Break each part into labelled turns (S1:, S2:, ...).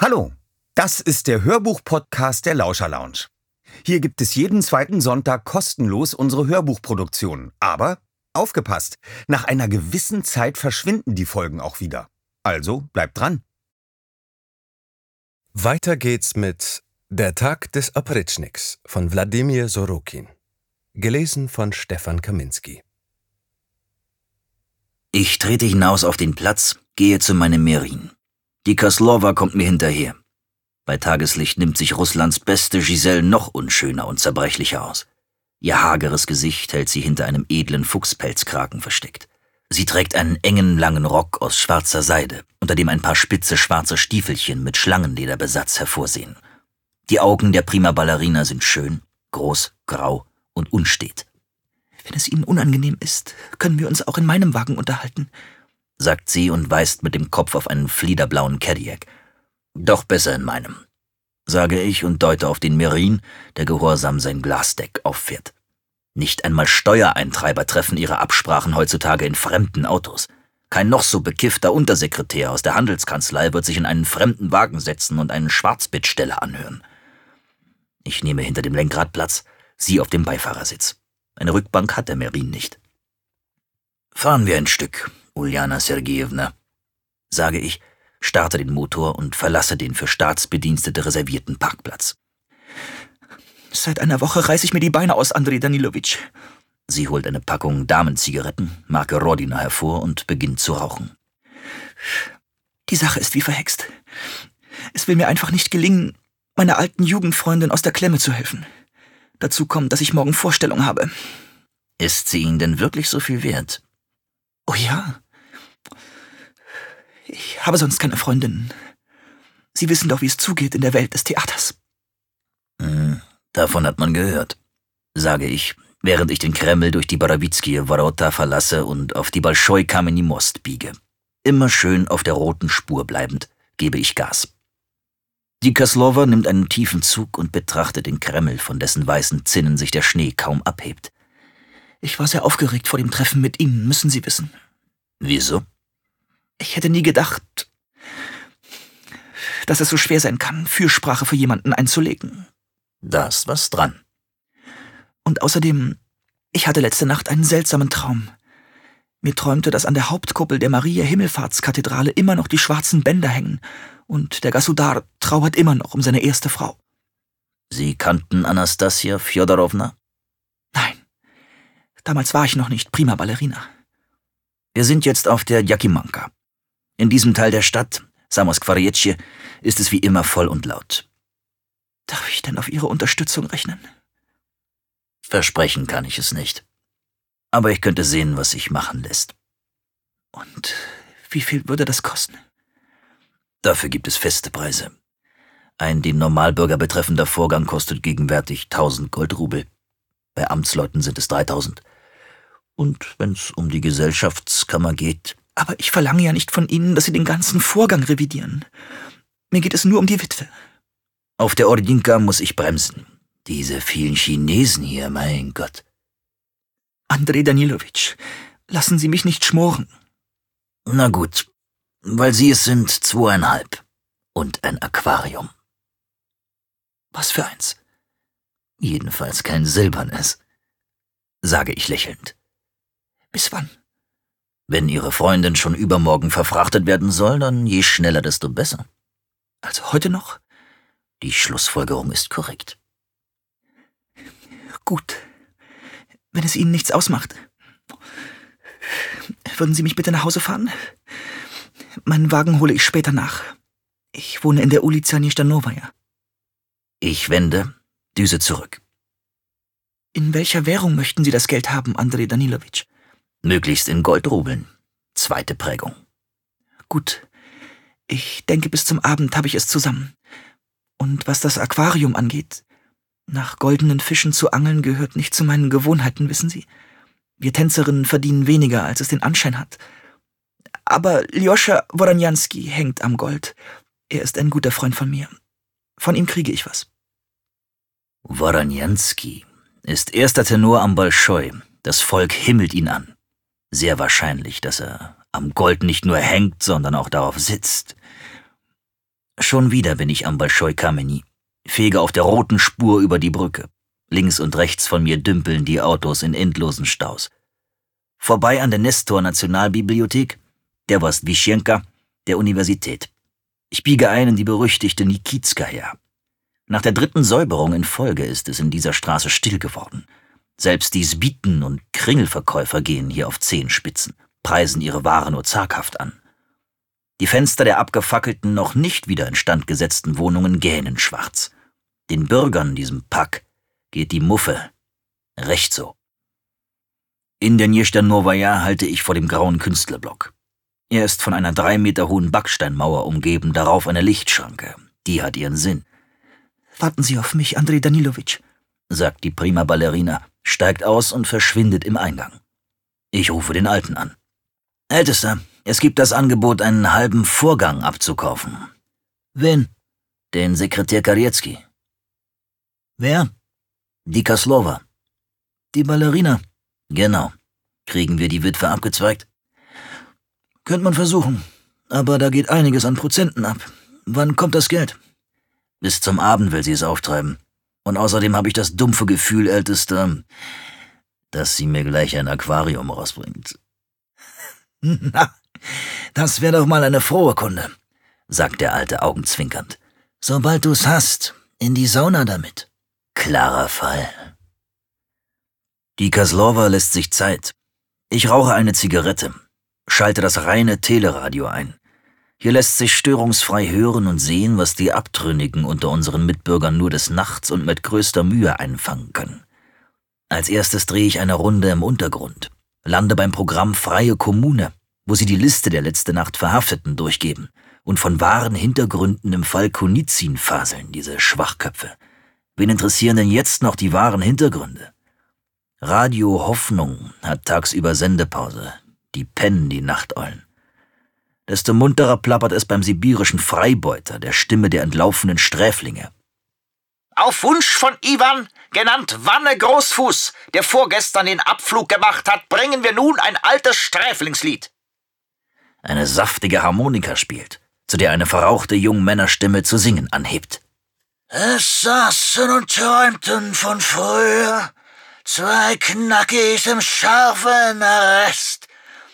S1: Hallo, das ist der Hörbuch-Podcast der Lauscher Lounge. Hier gibt es jeden zweiten Sonntag kostenlos unsere Hörbuchproduktionen. Aber aufgepasst, nach einer gewissen Zeit verschwinden die Folgen auch wieder. Also bleibt dran.
S2: Weiter geht's mit Der Tag des Oprytschniks von Wladimir Sorokin. Gelesen von Stefan Kaminski.
S3: Ich trete hinaus auf den Platz, gehe zu meinem Merin. Die Kaslowa kommt mir hinterher. Bei Tageslicht nimmt sich Russlands beste Giselle noch unschöner und zerbrechlicher aus. Ihr hageres Gesicht hält sie hinter einem edlen Fuchspelzkragen versteckt. Sie trägt einen engen, langen Rock aus schwarzer Seide, unter dem ein paar spitze schwarze Stiefelchen mit Schlangenlederbesatz hervorsehen. Die Augen der Prima Ballerina sind schön, groß, grau und unstet.
S4: »Wenn es Ihnen unangenehm ist, können wir uns auch in meinem Wagen unterhalten«,
S3: sagt sie und weist mit dem Kopf auf einen fliederblauen Cadillac. »Doch besser in meinem«, sage ich und deute auf den Merin, der gehorsam sein Glasdeck auffährt. Nicht einmal Steuereintreiber treffen ihre Absprachen heutzutage in fremden Autos. Kein noch so bekiffter Untersekretär aus der Handelskanzlei wird sich in einen fremden Wagen setzen und einen Schwarzbittsteller anhören. Ich nehme hinter dem Lenkrad Platz, sie auf dem Beifahrersitz. Eine Rückbank hat der Merin nicht. »Fahren wir ein Stück, Uljana Sergejewna«, sage ich, starte den Motor und verlasse den für Staatsbedienstete reservierten Parkplatz.
S4: »Seit einer Woche reiße ich mir die Beine aus, Andrei Danilowitsch.«
S3: Sie holt eine Packung Damenzigaretten, Marke Rodina, hervor und beginnt zu rauchen.
S4: »Die Sache ist wie verhext. Es will mir einfach nicht gelingen, meiner alten Jugendfreundin aus der Klemme zu helfen. Dazu kommt, dass ich morgen Vorstellung habe.«
S3: »Ist sie Ihnen denn wirklich so viel wert?«
S4: »Oh ja. Ich habe sonst keine Freundinnen. Sie wissen doch, wie es zugeht in der Welt des Theaters.«
S3: Davon hat man gehört, sage ich, während ich den Kreml durch die Borovitskie Worota verlasse und auf die Bolschoi Kameni Most biege. Immer schön auf der roten Spur bleibend, gebe ich Gas. Die Kaslowa nimmt einen tiefen Zug und betrachtet den Kreml, von dessen weißen Zinnen sich der Schnee kaum abhebt.
S4: »Ich war sehr aufgeregt vor dem Treffen mit Ihnen, müssen Sie wissen.«
S3: »Wieso?«
S4: »Ich hätte nie gedacht, dass es so schwer sein kann, Fürsprache für jemanden einzulegen.«
S3: »Da ist was dran.«
S4: »Und außerdem, ich hatte letzte Nacht einen seltsamen Traum. Mir träumte, dass an der Hauptkuppel der Maria-Himmelfahrtskathedrale immer noch die schwarzen Bänder hängen und der Gasudar trauert immer noch um seine erste Frau.«
S3: »Sie kannten Anastasia Fjodorowna?«
S4: »Nein, damals war ich noch nicht Prima Ballerina.«
S3: »Wir sind jetzt auf der Jakimanka. In diesem Teil der Stadt, Samoskvarjetsche, ist es wie immer voll und laut.«
S4: »Darf ich denn auf Ihre Unterstützung rechnen?«
S3: »Versprechen kann ich es nicht. Aber ich könnte sehen, was sich machen lässt.«
S4: »Und wie viel würde das kosten?«
S3: »Dafür gibt es feste Preise. Ein den Normalbürger betreffender Vorgang kostet gegenwärtig 1000 Goldrubel. Bei Amtsleuten sind es 3000. Und wenn es um die Gesellschaftskammer geht...«
S4: »Aber ich verlange ja nicht von Ihnen, dass Sie den ganzen Vorgang revidieren. Mir geht es nur um die Witwe.«
S3: »Auf der Ordinka muss ich bremsen. Diese vielen Chinesen hier, mein Gott.«
S4: »Andrei Danilowitsch, lassen Sie mich nicht schmoren.«
S3: »Na gut, weil Sie es sind 2,5. Und ein Aquarium.«
S4: »Was für eins?«
S3: »Jedenfalls kein silbernes«, sage ich lächelnd.
S4: »Bis wann?«
S3: »Wenn Ihre Freundin schon übermorgen verfrachtet werden soll, dann je schneller, desto besser.«
S4: »Also heute noch?«
S3: Die Schlussfolgerung ist korrekt.
S4: »Gut, wenn es Ihnen nichts ausmacht. Würden Sie mich bitte nach Hause fahren? Meinen Wagen hole ich später nach. Ich wohne in der Ulica Nischdanowaja.«
S3: Ich wende, düse zurück.
S4: »In welcher Währung möchten Sie das Geld haben, Andrei Danilowitsch?«
S3: »Möglichst in Goldrubeln. Zweite Prägung.«
S4: »Gut. Ich denke, bis zum Abend habe ich es zusammen. Und was das Aquarium angeht, nach goldenen Fischen zu angeln gehört nicht zu meinen Gewohnheiten, wissen Sie. Wir Tänzerinnen verdienen weniger, als es den Anschein hat. Aber Ljoscha Woronjanski hängt am Gold. Er ist ein guter Freund von mir. Von ihm kriege ich was.«
S3: Woronjanski ist erster Tenor am Bolschoi. Das Volk himmelt ihn an. Sehr wahrscheinlich, dass er am Gold nicht nur hängt, sondern auch darauf sitzt. Schon wieder bin ich am Bolschoi Kameni, fege auf der roten Spur über die Brücke. Links und rechts von mir dümpeln die Autos in endlosen Staus. Vorbei an der Nestor-Nationalbibliothek, der Wostwischenka, der Universität. Ich biege ein in die berüchtigte Nikitskaja. Nach der 3. Säuberung in Folge ist es in dieser Straße still geworden. Selbst die Sbiten- und Kringelverkäufer gehen hier auf Zehenspitzen, preisen ihre Ware nur zaghaft an. Die Fenster der abgefackelten, noch nicht wieder instand gesetzten Wohnungen gähnen schwarz. Den Bürgern, diesem Pack, geht die Muffe recht so. In der Niezhda Novaya halte ich vor dem grauen Künstlerblock. Er ist von einer 3 Meter hohen Backsteinmauer umgeben, darauf eine Lichtschranke. Die hat ihren Sinn.
S4: »Warten Sie auf mich, Andrei Danilowitsch«,
S3: sagt die prima Ballerina, steigt aus und verschwindet im Eingang. Ich rufe den Alten an. »Ältester, es gibt das Angebot, einen halben Vorgang abzukaufen.«
S4: »Wen?«
S3: »Den Sekretär Kariecki.«
S4: »Wer?«
S3: »Die Kaslova.«
S4: »Die Ballerina?«
S3: »Genau. Kriegen wir die Witwe abgezweigt?«
S4: »Könnte man versuchen, aber da geht einiges an Prozenten ab. Wann kommt das Geld?«
S3: »Bis zum Abend will sie es auftreiben. Und außerdem habe ich das dumpfe Gefühl, Ältester, dass sie mir gleich ein Aquarium rausbringt.«
S4: »Na, das wäre doch mal eine frohe Kunde«,
S3: sagt der Alte augenzwinkernd.
S4: »Sobald du's hast, in die Sauna damit.«
S3: Klarer Fall. Die Kaslova lässt sich Zeit. Ich rauche eine Zigarette, schalte das reine Teleradio ein. Hier lässt sich störungsfrei hören und sehen, was die Abtrünnigen unter unseren Mitbürgern nur des Nachts und mit größter Mühe einfangen können. Als erstes drehe ich eine Runde im Untergrund, lande beim Programm Freie Kommune, wo sie die Liste der letzte Nacht Verhafteten durchgeben und von wahren Hintergründen im Fall Konizin faseln, diese Schwachköpfe. Wen interessieren denn jetzt noch die wahren Hintergründe? Radio Hoffnung hat tagsüber Sendepause. Die pennen, die Nachteulen. Desto munterer plappert es beim sibirischen Freibeuter, der Stimme der entlaufenen Sträflinge.
S5: Auf Wunsch von Iwan, genannt Wanne Großfuß, der vorgestern den Abflug gemacht hat, bringen wir nun ein altes Sträflingslied.
S3: Eine saftige Harmonika spielt, zu der eine verrauchte Jungmännerstimme zu singen anhebt.
S6: Es saßen und träumten von früher 2 Knackis im scharfen Arrest.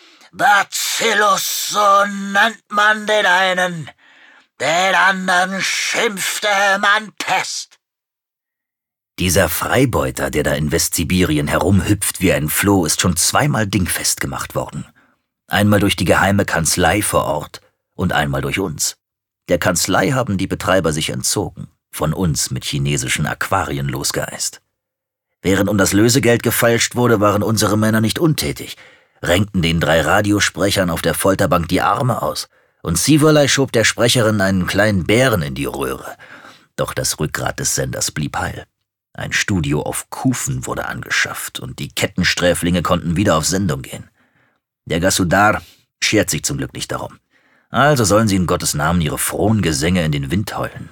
S6: Bacillus, so nennt man den einen, den anderen schimpfte man Pest.
S3: Dieser Freibeuter, der da in Westsibirien herumhüpft wie ein Floh, ist schon 2-mal dingfest gemacht worden. Einmal durch die geheime Kanzlei vor Ort und einmal durch uns. Der Kanzlei haben die Betreiber sich entzogen, von uns mit chinesischen Aquarien losgeeist. Während um das Lösegeld gefeilscht wurde, waren unsere Männer nicht untätig, renkten den 3 Radiosprechern auf der Folterbank die Arme aus, und Sieverlei schob der Sprecherin einen kleinen Bären in die Röhre. Doch das Rückgrat des Senders blieb heil. Ein Studio auf Kufen wurde angeschafft, und die Kettensträflinge konnten wieder auf Sendung gehen. Der Gasudar schert sich zum Glück nicht darum. Also sollen sie in Gottes Namen ihre frohen Gesänge in den Wind heulen.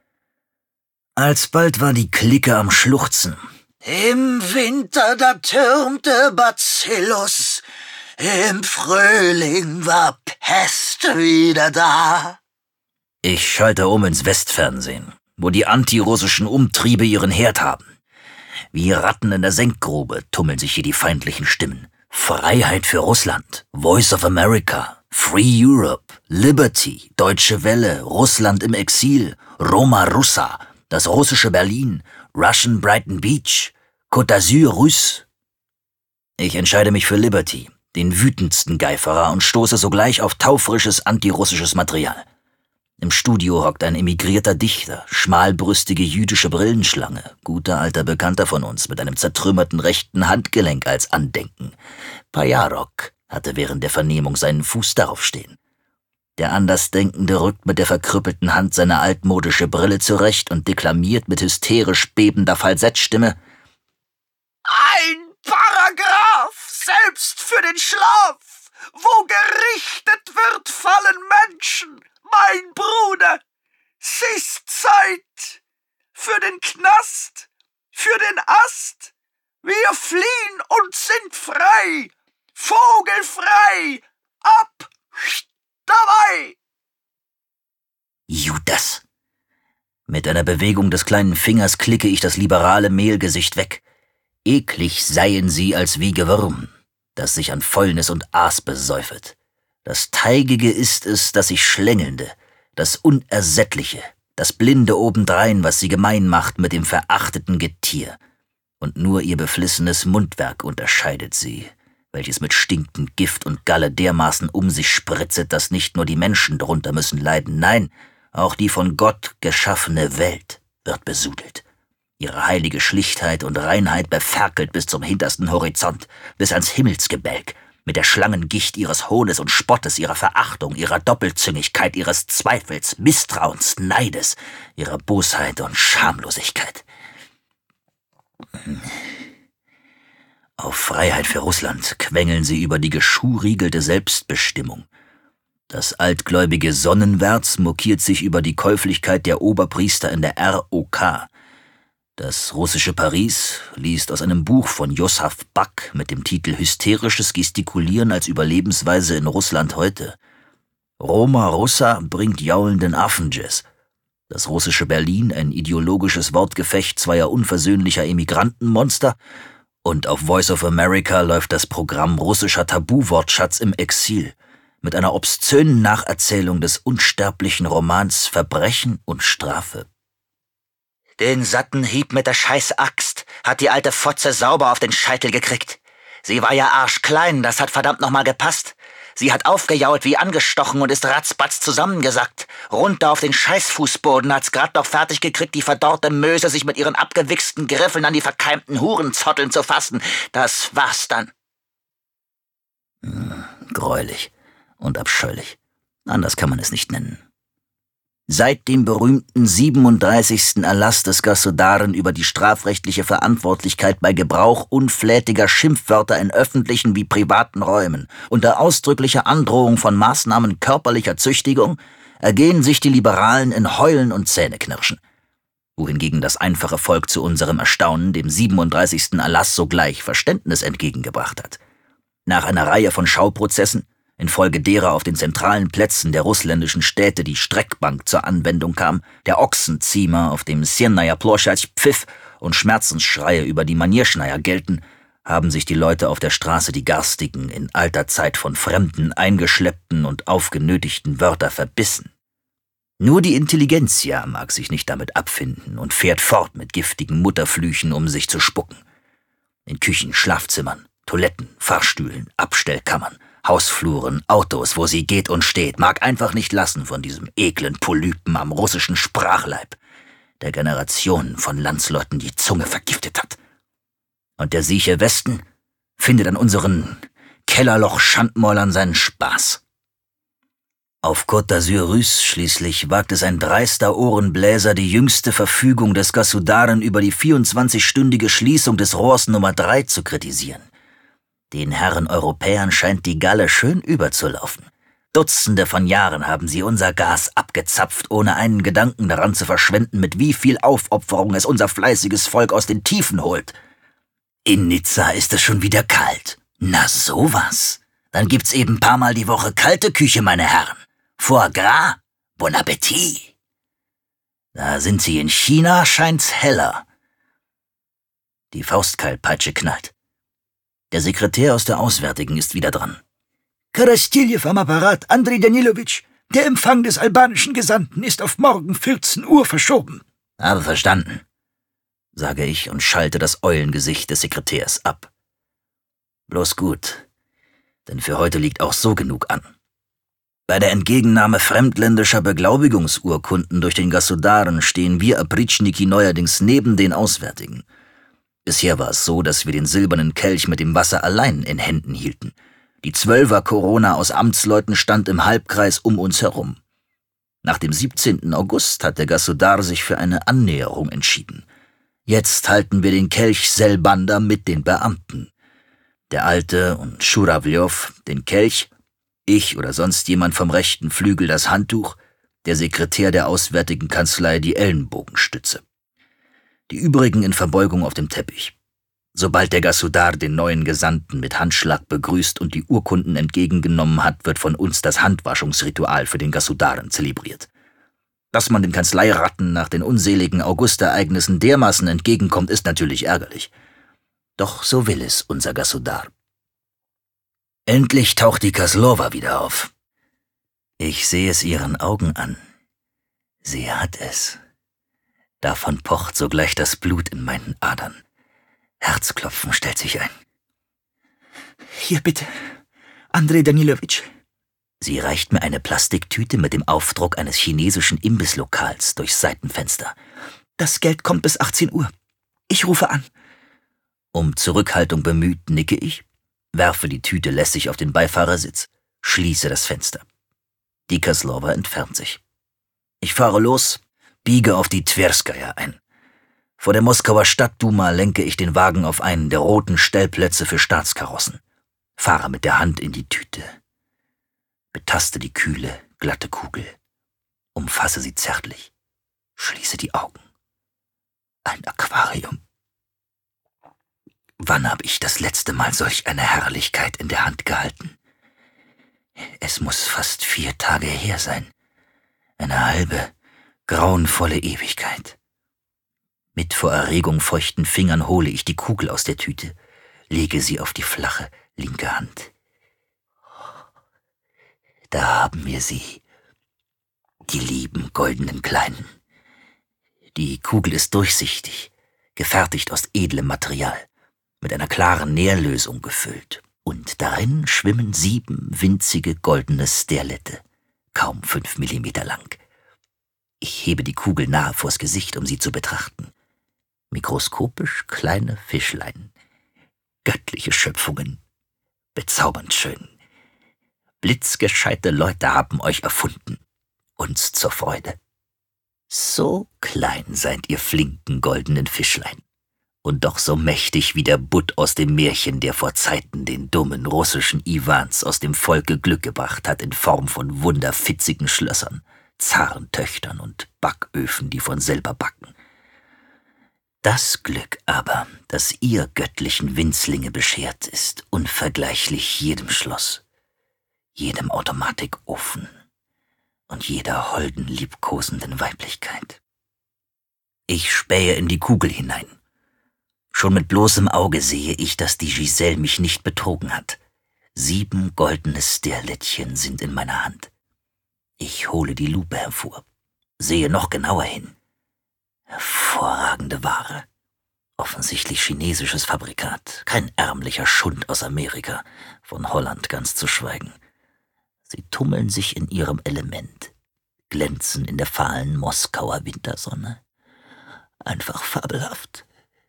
S3: Alsbald war die Clique am Schluchzen.
S6: Im Winter da türmte Bacillus, im Frühling war Pest wieder da.
S3: Ich schalte um ins Westfernsehen, wo die antirussischen Umtriebe ihren Herd haben. Wie Ratten in der Senkgrube tummeln sich hier die feindlichen Stimmen. Freiheit für Russland, Voice of America, Free Europe, Liberty, Deutsche Welle, Russland im Exil, Roma Russa, das russische Berlin, Russian Brighton Beach, Côte d'Azur Russe. Ich entscheide mich für Liberty, den wütendsten Geiferer, und stoße sogleich auf taufrisches antirussisches Material. Im Studio hockt ein emigrierter Dichter, schmalbrüstige jüdische Brillenschlange, guter alter Bekannter von uns, mit einem zertrümmerten rechten Handgelenk als Andenken. Pajarok hatte während der Vernehmung seinen Fuß darauf stehen. Der Andersdenkende rückt mit der verkrüppelten Hand seine altmodische Brille zurecht und deklamiert mit hysterisch bebender Falsettstimme:
S5: Ein Paragraph, selbst für den Schlaf, wo gerichtet wird, fallen Menschen. Mein Bruder, es ist Zeit für den Knast, für den Ast. Wir fliehen und sind frei, vogelfrei, ab dabei.
S3: Judas! Mit einer Bewegung des kleinen Fingers klicke ich das liberale Mehlgesicht weg. Eklig seien sie als wie Gewürm, das sich an Fäulnis und Aas besäufet. Das Teigige ist es, das sich Schlängelnde, das Unersättliche, das Blinde obendrein, was sie gemein macht mit dem verachteten Getier. Und nur ihr beflissenes Mundwerk unterscheidet sie, welches mit stinkend Gift und Galle dermaßen um sich spritzet, dass nicht nur die Menschen drunter müssen leiden, nein, auch die von Gott geschaffene Welt wird besudelt. Ihre heilige Schlichtheit und Reinheit beferkelt bis zum hintersten Horizont, bis ans Himmelsgebälk, mit der Schlangengicht ihres Hohnes und Spottes, ihrer Verachtung, ihrer Doppelzüngigkeit, ihres Zweifels, Misstrauens, Neides, ihrer Bosheit und Schamlosigkeit. Auf Freiheit für Russland quengeln sie über die geschuhriegelte Selbstbestimmung. Das altgläubige Sonnenwärts mokiert sich über die Käuflichkeit der Oberpriester in der ROK. Das russische Paris liest aus einem Buch von Josaf Bak mit dem Titel »Hysterisches Gestikulieren als Überlebensweise in Russland heute«. Roma Russa bringt jaulenden Affenjazz. Das russische Berlin ein ideologisches Wortgefecht zweier unversöhnlicher Emigrantenmonster. Und auf Voice of America läuft das Programm russischer Tabuwortschatz im Exil mit einer obszönen Nacherzählung des unsterblichen Romans Verbrechen und Strafe.
S6: Den satten Hieb mit der Scheißaxt hat die alte Fotze sauber auf den Scheitel gekriegt. Sie war ja arschklein, das hat verdammt nochmal gepasst. Sie hat aufgejault wie angestochen und ist ratzbatz zusammengesackt. Runter auf den Scheißfußboden hat's grad noch fertig gekriegt, die verdorrte Möse sich mit ihren abgewichsten Griffeln an die verkeimten Hurenzotteln zu fassen. Das war's dann.
S3: Gräulich und abscheulich. Anders kann man es nicht nennen. Seit dem berühmten 37. Erlass des Gosudaren über die strafrechtliche Verantwortlichkeit bei Gebrauch unflätiger Schimpfwörter in öffentlichen wie privaten Räumen unter ausdrücklicher Androhung von Maßnahmen körperlicher Züchtigung ergehen sich die Liberalen in Heulen und Zähneknirschen, wohingegen das einfache Volk zu unserem Erstaunen dem 37. Erlass sogleich Verständnis entgegengebracht hat. Nach einer Reihe von Schauprozessen, infolge derer auf den zentralen Plätzen der russländischen Städte die Streckbank zur Anwendung kam, der Ochsenziemer auf dem Siennaya Ploschatsch pfiff und Schmerzensschreie über die Manierschneier gelten, haben sich die Leute auf der Straße die garstigen, in alter Zeit von Fremden eingeschleppten und aufgenötigten Wörter verbissen. Nur die Intelligenzia mag sich nicht damit abfinden und fährt fort mit giftigen Mutterflüchen, um sich zu spucken. In Küchen, Schlafzimmern, Toiletten, Fahrstühlen, Abstellkammern, Hausfluren, Autos, wo sie geht und steht, mag einfach nicht lassen von diesem eklen Polypen am russischen Sprachleib, der Generationen von Landsleuten die Zunge vergiftet hat. Und der sieche Westen findet an unseren Kellerloch-Schandmäulern seinen Spaß. Auf Côte d'Azur Russe schließlich wagt es ein dreister Ohrenbläser, die jüngste Verfügung des Gosudaren über die 24-stündige Schließung des Rohrs Nummer 3 zu kritisieren. Den Herren Europäern scheint die Galle schön überzulaufen. Dutzende von Jahren haben sie unser Gas abgezapft, ohne einen Gedanken daran zu verschwenden, mit wie viel Aufopferung es unser fleißiges Volk aus den Tiefen holt. In Nizza ist es schon wieder kalt. Na sowas. Dann gibt's eben paar Mal die Woche kalte Küche, meine Herren. Foie gras, bon appétit. Da sind sie in China, scheint's heller. Die Faustkeilpeitsche knallt. Der Sekretär aus der Auswärtigen ist wieder dran.
S7: Karastiljew am Apparat, Andrei Danilowitsch. Der Empfang des albanischen Gesandten ist auf morgen 14 Uhr verschoben.
S3: Habe verstanden, sage ich und schalte das Eulengesicht des Sekretärs ab. Bloß gut, denn für heute liegt auch so genug an. Bei der Entgegennahme fremdländischer Beglaubigungsurkunden durch den Gosudaren stehen wir Apritschniki neuerdings neben den Auswärtigen. Bisher war es so, dass wir den silbernen Kelch mit dem Wasser allein in Händen hielten. Die 12er Corona aus Amtsleuten stand im Halbkreis um uns herum. Nach dem 17. August hat der Gosudar sich für eine Annäherung entschieden. Jetzt halten wir den Kelch selbander mit den Beamten. Der Alte und Schurawljow den Kelch, ich oder sonst jemand vom rechten Flügel das Handtuch, der Sekretär der Auswärtigen Kanzlei die Ellenbogenstütze. Die übrigen in Verbeugung auf dem Teppich. Sobald der Gosudar den neuen Gesandten mit Handschlag begrüßt und die Urkunden entgegengenommen hat, wird von uns das Handwaschungsritual für den Gosudaren zelebriert. Dass man den Kanzleiratten nach den unseligen August-Ereignissen dermaßen entgegenkommt, ist natürlich ärgerlich. Doch so will es unser Gasudar. Endlich taucht die Kaslova wieder auf. Ich sehe es ihren Augen an. Sie hat es. Davon pocht sogleich das Blut in meinen Adern. Herzklopfen stellt sich ein.
S4: Hier bitte, Andrei Danilowitsch.
S3: Sie reicht mir eine Plastiktüte mit dem Aufdruck eines chinesischen Imbisslokals durchs Seitenfenster.
S4: Das Geld kommt bis 18 Uhr. Ich rufe an.
S3: Um Zurückhaltung bemüht, nicke ich, werfe die Tüte lässig auf den Beifahrersitz, schließe das Fenster. Die Kaslova entfernt sich. Ich fahre los, biege auf die Twerskaja ein. Vor der Moskauer Stadtduma lenke ich den Wagen auf einen der roten Stellplätze für Staatskarossen, fahre mit der Hand in die Tüte, betaste die kühle, glatte Kugel, umfasse sie zärtlich, schließe die Augen. Ein Aquarium. Wann habe ich das letzte Mal solch eine Herrlichkeit in der Hand gehalten? Es muss fast 4 Tage her sein. Eine halbe, grauenvolle Ewigkeit. Mit vor Erregung feuchten Fingern hole ich die Kugel aus der Tüte, lege sie auf die flache, linke Hand. Da haben wir sie, die lieben goldenen Kleinen. Die Kugel ist durchsichtig, gefertigt aus edlem Material, mit einer klaren Nährlösung gefüllt, und darin schwimmen 7 winzige goldene Sterlette, kaum 5 Millimeter lang. Ich hebe die Kugel nahe vors Gesicht, um sie zu betrachten. Mikroskopisch kleine Fischlein, göttliche Schöpfungen, bezaubernd schön. Blitzgescheite Leute haben euch erfunden, uns zur Freude. So klein seid ihr flinken goldenen Fischlein, und doch so mächtig wie der Butt aus dem Märchen, der vor Zeiten den dummen russischen Iwans aus dem Volke Glück gebracht hat in Form von wunderfitzigen Schlössern, Zarentöchtern und Backöfen, die von selber backen. Das Glück aber, das ihr göttlichen Winzlinge beschert, ist unvergleichlich jedem Schloss, jedem Automatikofen und jeder holden, liebkosenden Weiblichkeit. Ich spähe in die Kugel hinein. Schon mit bloßem Auge sehe ich, dass die Giselle mich nicht betrogen hat. 7 goldene Sterlettchen sind in meiner Hand. Ich hole die Lupe hervor, sehe noch genauer hin. Hervorragende Ware. Offensichtlich chinesisches Fabrikat, kein ärmlicher Schund aus Amerika, von Holland ganz zu schweigen. Sie tummeln sich in ihrem Element, glänzen in der fahlen Moskauer Wintersonne. Einfach fabelhaft.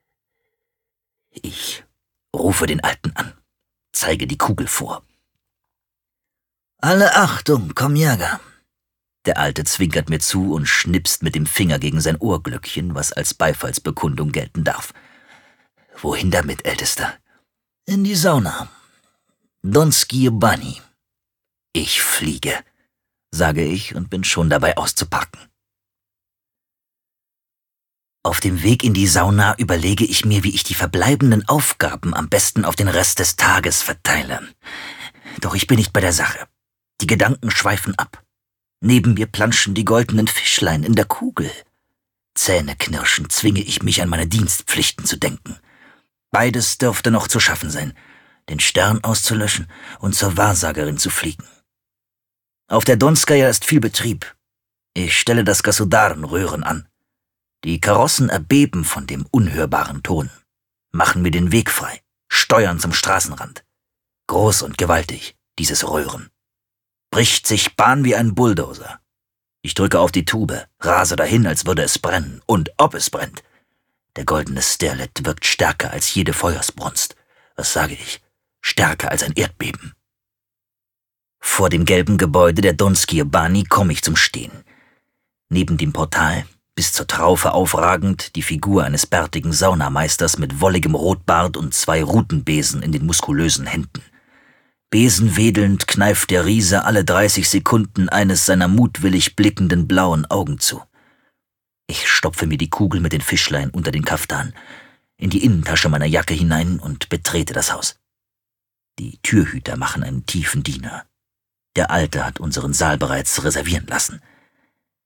S3: Ich rufe den Alten an, zeige die Kugel vor. »Alle Achtung, Komjaga!« Der Alte zwinkert mir zu und schnipst mit dem Finger gegen sein Ohrglöckchen, was als Beifallsbekundung gelten darf. »Wohin damit, Ältester?« »In die Sauna. Donskije Bani.« »Ich fliege«, sage ich und bin schon dabei auszupacken. Auf dem Weg in die Sauna überlege ich mir, wie ich die verbleibenden Aufgaben am besten auf den Rest des Tages verteile. Doch ich bin nicht bei der Sache. Die Gedanken schweifen ab. Neben mir planschen die goldenen Fischlein in der Kugel. Zähneknirschend zwinge ich mich an meine Dienstpflichten zu denken. Beides dürfte noch zu schaffen sein, den Stern auszulöschen und zur Wahrsagerin zu fliegen. Auf der Donskaja ist viel Betrieb. Ich stelle das Gasudarenröhren an. Die Karossen erbeben von dem unhörbaren Ton, machen mir den Weg frei, steuern zum Straßenrand. Groß und gewaltig, dieses Röhren. Bricht sich Bahn wie ein Bulldozer. Ich drücke auf die Tube, rase dahin, als würde es brennen. Und ob es brennt. Der goldene Sterlet wirkt stärker als jede Feuersbrunst. Was sage ich? Stärker als ein Erdbeben. Vor dem gelben Gebäude der Donskije Bani komme ich zum Stehen. Neben dem Portal, bis zur Traufe aufragend, die Figur eines bärtigen Saunameisters mit wolligem Rotbart und 2 Rutenbesen in den muskulösen Händen. Besenwedelnd kneift der Riese alle 30 Sekunden eines seiner mutwillig blickenden blauen Augen zu. Ich stopfe mir die Kugel mit den Fischlein unter den Kaftan, in die Innentasche meiner Jacke hinein und betrete das Haus. Die Türhüter machen einen tiefen Diener. Der Alte hat unseren Saal bereits reservieren lassen.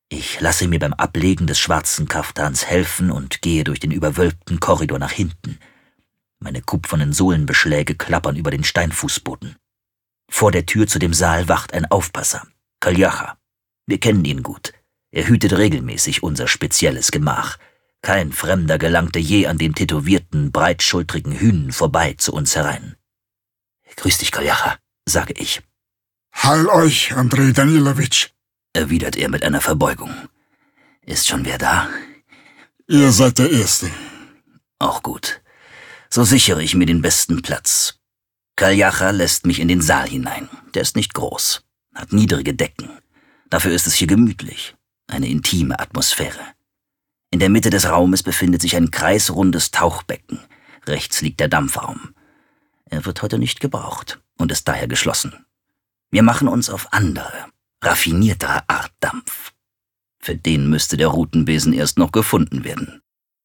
S3: Ich lasse mir beim Ablegen des schwarzen Kaftans helfen und gehe durch den überwölbten Korridor nach hinten. Meine kupfernen Sohlenbeschläge klappern über den Steinfußboden. Vor der Tür zu dem Saal wacht ein Aufpasser, Kaljacha. Wir kennen ihn gut. Er hütet regelmäßig unser spezielles Gemach. Kein Fremder gelangte je an den tätowierten, breitschultrigen Hünen vorbei zu uns herein. »Grüß dich, Kaljacha«, sage ich.
S8: »Heil euch, Andrei Danilowitsch«,
S3: erwidert er mit einer Verbeugung. »Ist schon wer da?«
S8: »Ihr seid der Erste.«
S3: »Auch gut. So sichere ich mir den besten Platz.« Kaljacha lässt mich in den Saal hinein. Der ist nicht groß, hat niedrige Decken. Dafür ist es hier gemütlich, eine intime Atmosphäre. In der Mitte des Raumes befindet sich ein kreisrundes Tauchbecken. Rechts liegt der Dampfraum. Er wird heute nicht gebraucht und ist daher geschlossen. Wir machen uns auf andere, raffiniertere Art Dampf. Für den müsste der Rutenbesen erst noch gefunden werden.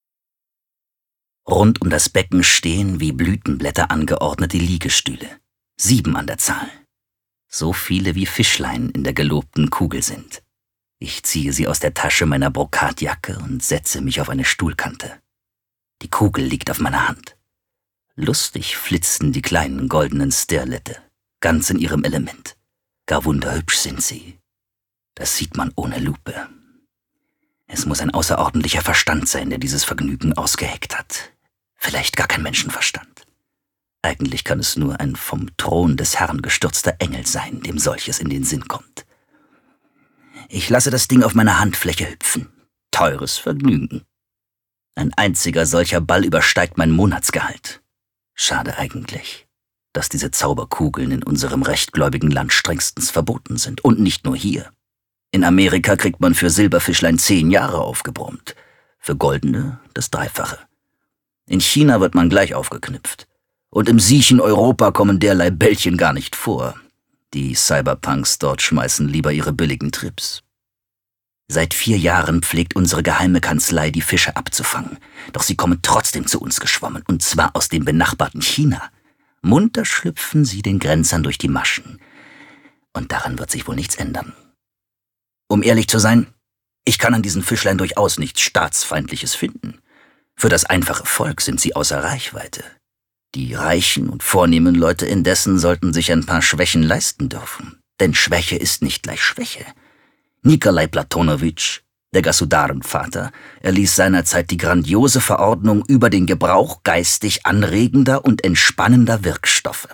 S3: Rund um das Becken stehen wie Blütenblätter angeordnete Liegestühle. 7 an der Zahl. So viele wie Fischlein in der gelobten Kugel sind. Ich ziehe sie aus der Tasche meiner Brokatjacke und setze mich auf eine Stuhlkante. Die Kugel liegt auf meiner Hand. Lustig flitzen die kleinen goldenen Sterlette, ganz in ihrem Element. Gar wunderhübsch sind sie. Das sieht man ohne Lupe. Es muss ein außerordentlicher Verstand sein, der dieses Vergnügen ausgeheckt hat. Vielleicht gar kein Menschenverstand. Eigentlich kann es nur ein vom Thron des Herrn gestürzter Engel sein, dem solches in den Sinn kommt. Ich lasse das Ding auf meiner Handfläche hüpfen. Teures Vergnügen. Ein einziger solcher Ball übersteigt mein Monatsgehalt. Schade eigentlich, dass diese Zauberkugeln in unserem rechtgläubigen Land strengstens verboten sind. Und nicht nur hier. In Amerika kriegt man für Silberfischlein 10 Jahre aufgebrummt. Für goldene das Dreifache. In China wird man gleich aufgeknüpft. Und im siechen Europa kommen derlei Bällchen gar nicht vor. Die Cyberpunks dort schmeißen lieber ihre billigen Trips. Seit 4 Jahren pflegt unsere geheime Kanzlei, die Fische abzufangen. Doch sie kommen trotzdem zu uns geschwommen, und zwar aus dem benachbarten China. Munter schlüpfen sie den Grenzern durch die Maschen. Und daran wird sich wohl nichts ändern. Um ehrlich zu sein, ich kann an diesen Fischlein durchaus nichts Staatsfeindliches finden. Für das einfache Volk sind sie außer Reichweite. Die reichen und vornehmen Leute indessen sollten sich ein paar Schwächen leisten dürfen. Denn Schwäche ist nicht gleich Schwäche. Nikolai Platonowitsch, der Gasudarenvater, erließ seinerzeit die grandiose Verordnung über den Gebrauch geistig anregender und entspannender Wirkstoffe.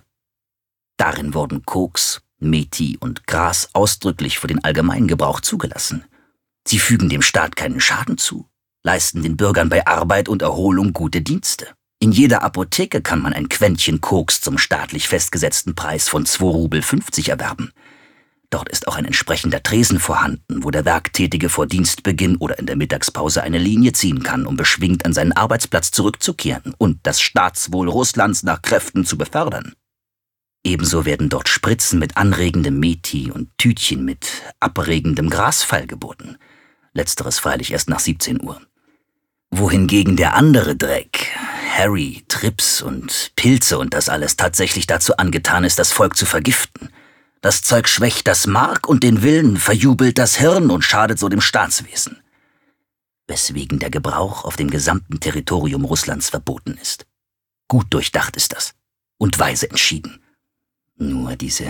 S3: Darin wurden Koks, Meti und Gras ausdrücklich für den Allgemeingebrauch zugelassen. Sie fügen dem Staat keinen Schaden zu, leisten den Bürgern bei Arbeit und Erholung gute Dienste. In jeder Apotheke kann man ein Quäntchen Koks zum staatlich festgesetzten Preis von 2,50 Rubel erwerben. Dort ist auch ein entsprechender Tresen vorhanden, wo der Werktätige vor Dienstbeginn oder in der Mittagspause eine Linie ziehen kann, um beschwingt an seinen Arbeitsplatz zurückzukehren und das Staatswohl Russlands nach Kräften zu befördern. Ebenso werden dort Spritzen mit anregendem Meti und Tütchen mit abregendem Grasfall geboten. Letzteres freilich erst nach 17 Uhr. Wohingegen der andere Dreck, Harry, Trips und Pilze und das alles tatsächlich dazu angetan ist, das Volk zu vergiften. Das Zeug schwächt das Mark und den Willen, verjubelt das Hirn und schadet so dem Staatswesen. Weswegen der Gebrauch auf dem gesamten Territorium Russlands verboten ist. Gut durchdacht ist das und weise entschieden. Nur diese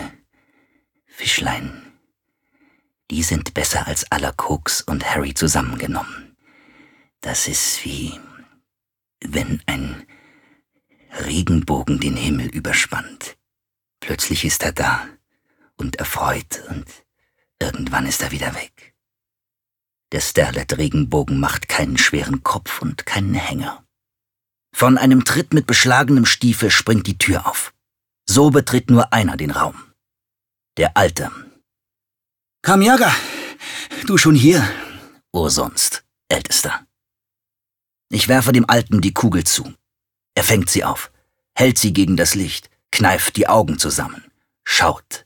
S3: Fischlein, die sind besser als aller Koks und Harry zusammengenommen. Das ist wie wenn ein Regenbogen den Himmel überspannt. Plötzlich ist er da und erfreut und irgendwann ist er wieder weg. Der Sterlet-Regenbogen macht keinen schweren Kopf und keinen Hänger. Von einem Tritt mit beschlagenem Stiefel springt die Tür auf. So betritt nur einer den Raum. Der Alte.
S7: Kamjaga, du schon hier?
S3: Wo sonst, Ältester. Ich werfe dem Alten die Kugel zu. Er fängt sie auf, hält sie gegen das Licht, kneift die Augen zusammen, schaut.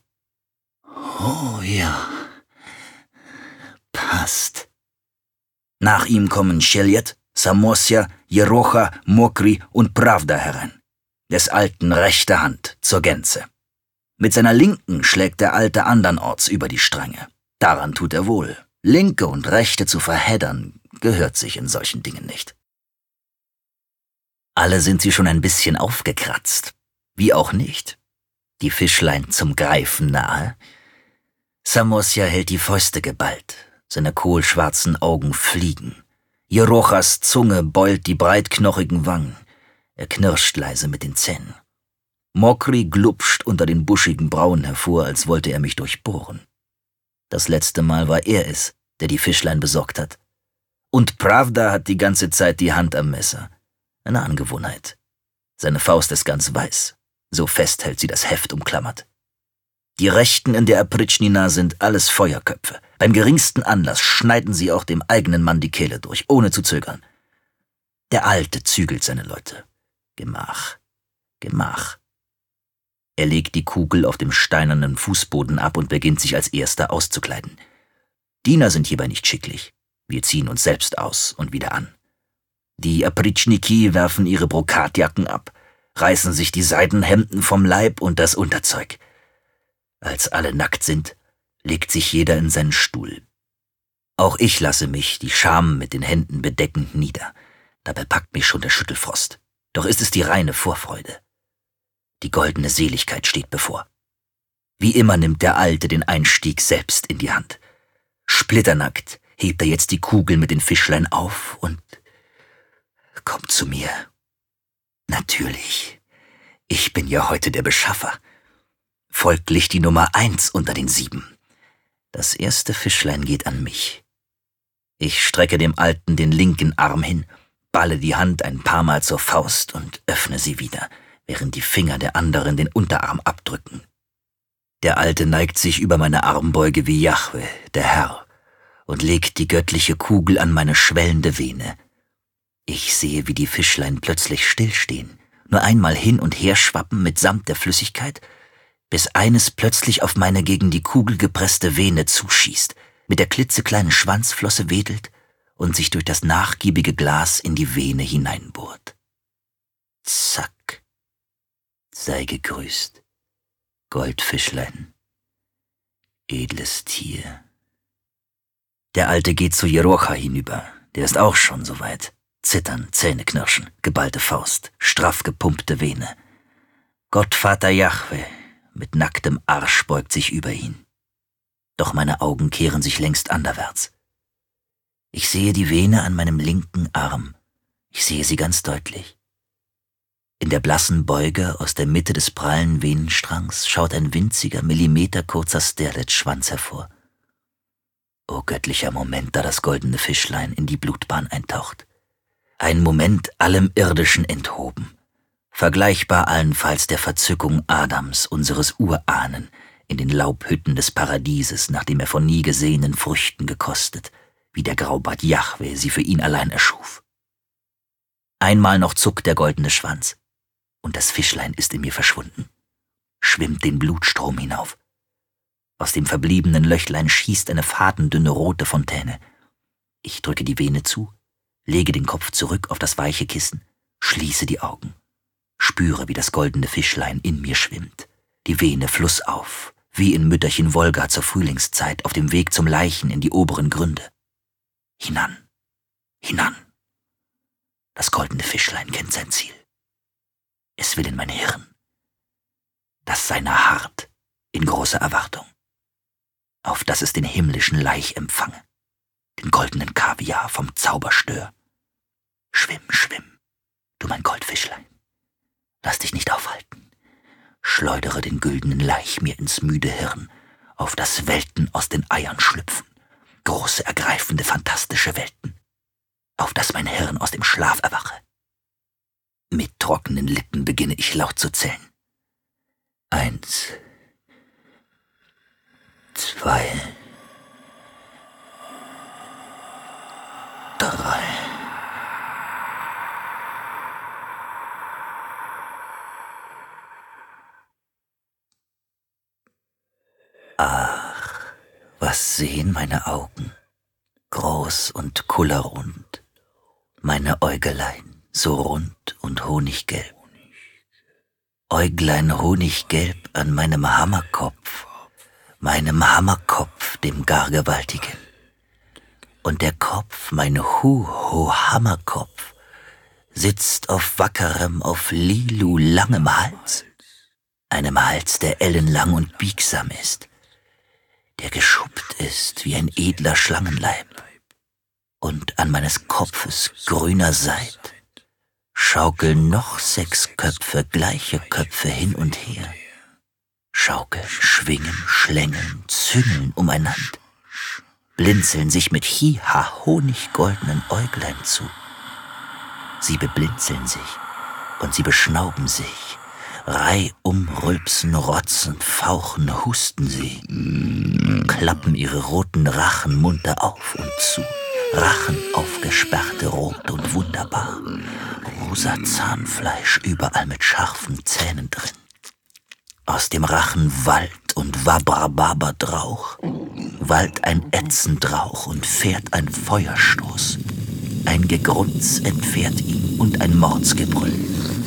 S3: Oh ja, passt. Nach ihm kommen Scheliet, Samosja, Jerocha, Mokri und Pravda herein. Des Alten rechte Hand zur Gänze. Mit seiner Linken schlägt der Alte andernorts über die Stränge. Daran tut er wohl. Linke und Rechte zu verheddern, gehört sich in solchen Dingen nicht. Alle sind sie schon ein bisschen aufgekratzt. Wie auch nicht. Die Fischlein zum Greifen nahe. Samosja hält die Fäuste geballt. Seine kohlschwarzen Augen fliegen. Jerochas Zunge beult die breitknochigen Wangen. Er knirscht leise mit den Zähnen. Mokri glupscht unter den buschigen Brauen hervor, als wollte er mich durchbohren. Das letzte Mal war er es, der die Fischlein besorgt hat. Und Pravda hat die ganze Zeit die Hand am Messer. Eine Angewohnheit. Seine Faust ist ganz weiß. So fest hält sie das Heft umklammert. Die Rechten in der Apritschnina sind alles Feuerköpfe. Beim geringsten Anlass schneiden sie auch dem eigenen Mann die Kehle durch, ohne zu zögern. Der Alte zügelt seine Leute. Gemach, Gemach. Er legt die Kugel auf dem steinernen Fußboden ab und beginnt sich als Erster auszukleiden. Diener sind hierbei nicht schicklich. Wir ziehen uns selbst aus und wieder an. Die Apritschniki werfen ihre Brokatjacken ab, reißen sich die Seidenhemden vom Leib und das Unterzeug. Als alle nackt sind, legt sich jeder in seinen Stuhl. Auch ich lasse mich, die Scham mit den Händen bedeckend, nieder. Dabei packt mich schon der Schüttelfrost. Doch ist es die reine Vorfreude. Die goldene Seligkeit steht bevor. Wie immer nimmt der Alte den Einstieg selbst in die Hand. Splitternackt hebt er jetzt die Kugel mit den Fischlein auf und kommt zu mir. Natürlich, ich bin ja heute der Beschaffer. Folglich die Nummer 1 unter den 7. Das erste Fischlein geht an mich. Ich strecke dem Alten den linken Arm hin, balle die Hand ein paar Mal zur Faust und öffne sie wieder, während die Finger der anderen den Unterarm abdrücken. Der Alte neigt sich über meine Armbeuge wie Jahwe, der Herr, und legt die göttliche Kugel an meine schwellende Vene. Ich sehe, wie die Fischlein plötzlich stillstehen, nur einmal hin und her schwappen mitsamt der Flüssigkeit, bis eines plötzlich auf meine gegen die Kugel gepresste Vene zuschießt, mit der klitzekleinen Schwanzflosse wedelt und sich durch das nachgiebige Glas in die Vene hineinbohrt. Zack. Sei gegrüßt, Goldfischlein, edles Tier. Der Alte geht zu Jerocha hinüber, der ist auch schon so weit. Zittern, Zähne knirschen, geballte Faust, straff gepumpte Vene. Gottvater Jahwe mit nacktem Arsch beugt sich über ihn. Doch meine Augen kehren sich längst anderwärts. Ich sehe die Vene an meinem linken Arm. Ich sehe sie ganz deutlich. In der blassen Beuge aus der Mitte des prallen Venenstrangs schaut ein winziger, millimeterkurzer Sterlet-Schwanz hervor. O göttlicher Moment, da das goldene Fischlein in die Blutbahn eintaucht. Ein Moment allem Irdischen enthoben, vergleichbar allenfalls der Verzückung Adams, unseres Urahnen, in den Laubhütten des Paradieses, nachdem er von nie gesehenen Früchten gekostet, wie der Graubart Jahwe sie für ihn allein erschuf. Einmal noch zuckt der goldene Schwanz, und das Fischlein ist in mir verschwunden, schwimmt den Blutstrom hinauf. Aus dem verbliebenen Löchlein schießt eine fadendünne rote Fontäne. Ich drücke die Vene zu, lege den Kopf zurück auf das weiche Kissen, schließe die Augen, spüre, wie das goldene Fischlein in mir schwimmt, die Vene flussauf, wie in Mütterchen Wolga zur Frühlingszeit auf dem Weg zum Leichen in die oberen Gründe. Hinan, hinan. Das goldene Fischlein kennt sein Ziel. Es will in mein Hirn. Das seiner harrt in großer Erwartung, auf dass es den himmlischen Laich empfange, den goldenen Kaviar vom Zauberstör. Schwimm, schwimm, du mein Goldfischlein. Lass dich nicht aufhalten. Schleudere den güldenen Laich mir ins müde Hirn, auf dass Welten aus den Eiern schlüpfen, große, ergreifende, fantastische Welten, auf dass mein Hirn aus dem Schlaf erwache. Mit trockenen Lippen beginne ich laut zu zählen. 1, 2, 3. Ach, was sehen meine Augen, groß und kullerrund, meine Äugelein so rund und honiggelb. Äuglein honiggelb an meinem Hammerkopf, dem gar gewaltigen. Und der Kopf, mein Hu-Ho-Hammerkopf, sitzt auf wackerem, auf Lilu langem Hals, einem Hals, der ellenlang und biegsam ist, der geschuppt ist wie ein edler Schlangenleib. Und an meines Kopfes grüner Seid schaukeln noch 6 Köpfe, gleiche Köpfe hin und her, schaukeln, schwingen, schlängeln, züngeln umeinander, blinzeln sich mit Hiha-honiggoldenen Äuglein zu. Sie beblinzeln sich und sie beschnauben sich. Reihum rülpsen, rotzen, fauchen, husten sie. Klappen ihre roten Rachen munter auf und zu. Rachen aufgesperrte, rot und wunderbar. Rosa Zahnfleisch überall mit scharfen Zähnen drin. Aus dem Rachen wallt und Wabrababerdrauch. Wallt ein ätzend Rauch und fährt ein Feuerstoß. Ein Gegrunz entfährt ihm und ein Mordsgebrüll.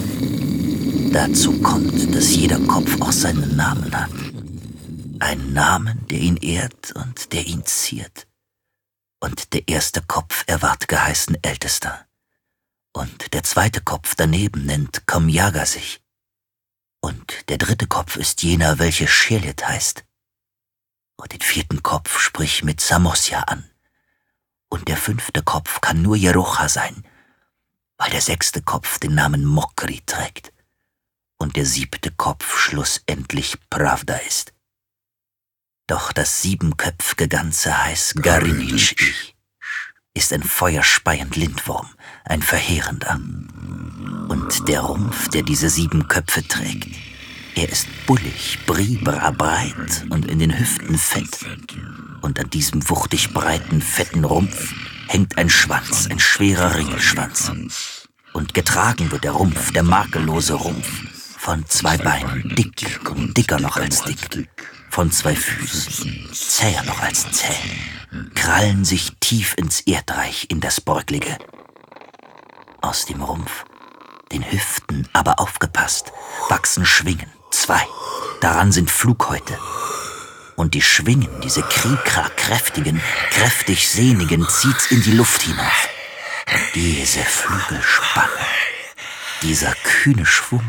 S3: Dazu kommt, dass jeder Kopf auch seinen Namen hat. Einen Namen, der ihn ehrt und der ihn ziert. Und der erste Kopf, er ward geheißen Ältester. Und der zweite Kopf daneben nennt Komjaga sich. Und der dritte Kopf ist jener, welcher Shelit heißt. Und den vierten Kopf sprich mit Samosja an. Und der 5. Kopf kann nur Jerocha sein, weil der 6. Kopf den Namen Mokri trägt und der 7. Kopf schlussendlich Pravda ist. Doch das 7-köpfige Ganze heißt Garinichi, ist ein feuerspeiend Lindwurm, ein verheerender. Und der Rumpf, der diese 7 Köpfe trägt, er ist bullig, bribra breit und in den Hüften fett. Und an diesem wuchtig breiten, fetten Rumpf hängt ein Schwanz, ein schwerer Ringelschwanz. Und getragen wird der Rumpf, der makellose Rumpf, von 2 Beinen, dick und dicker noch als dick, von 2 Füßen, zäher noch als zäh, krallen sich tief ins Erdreich, in das Beuglige. Aus dem Rumpf, den Hüften aber aufgepasst, wachsen Schwingen, 2, daran sind Flughäute. Und die Schwingen, diese Kriegra-kräftigen, kräftig sehnigen, zieht's in die Luft hinauf. Diese Flügelspanne, dieser kühne Schwung.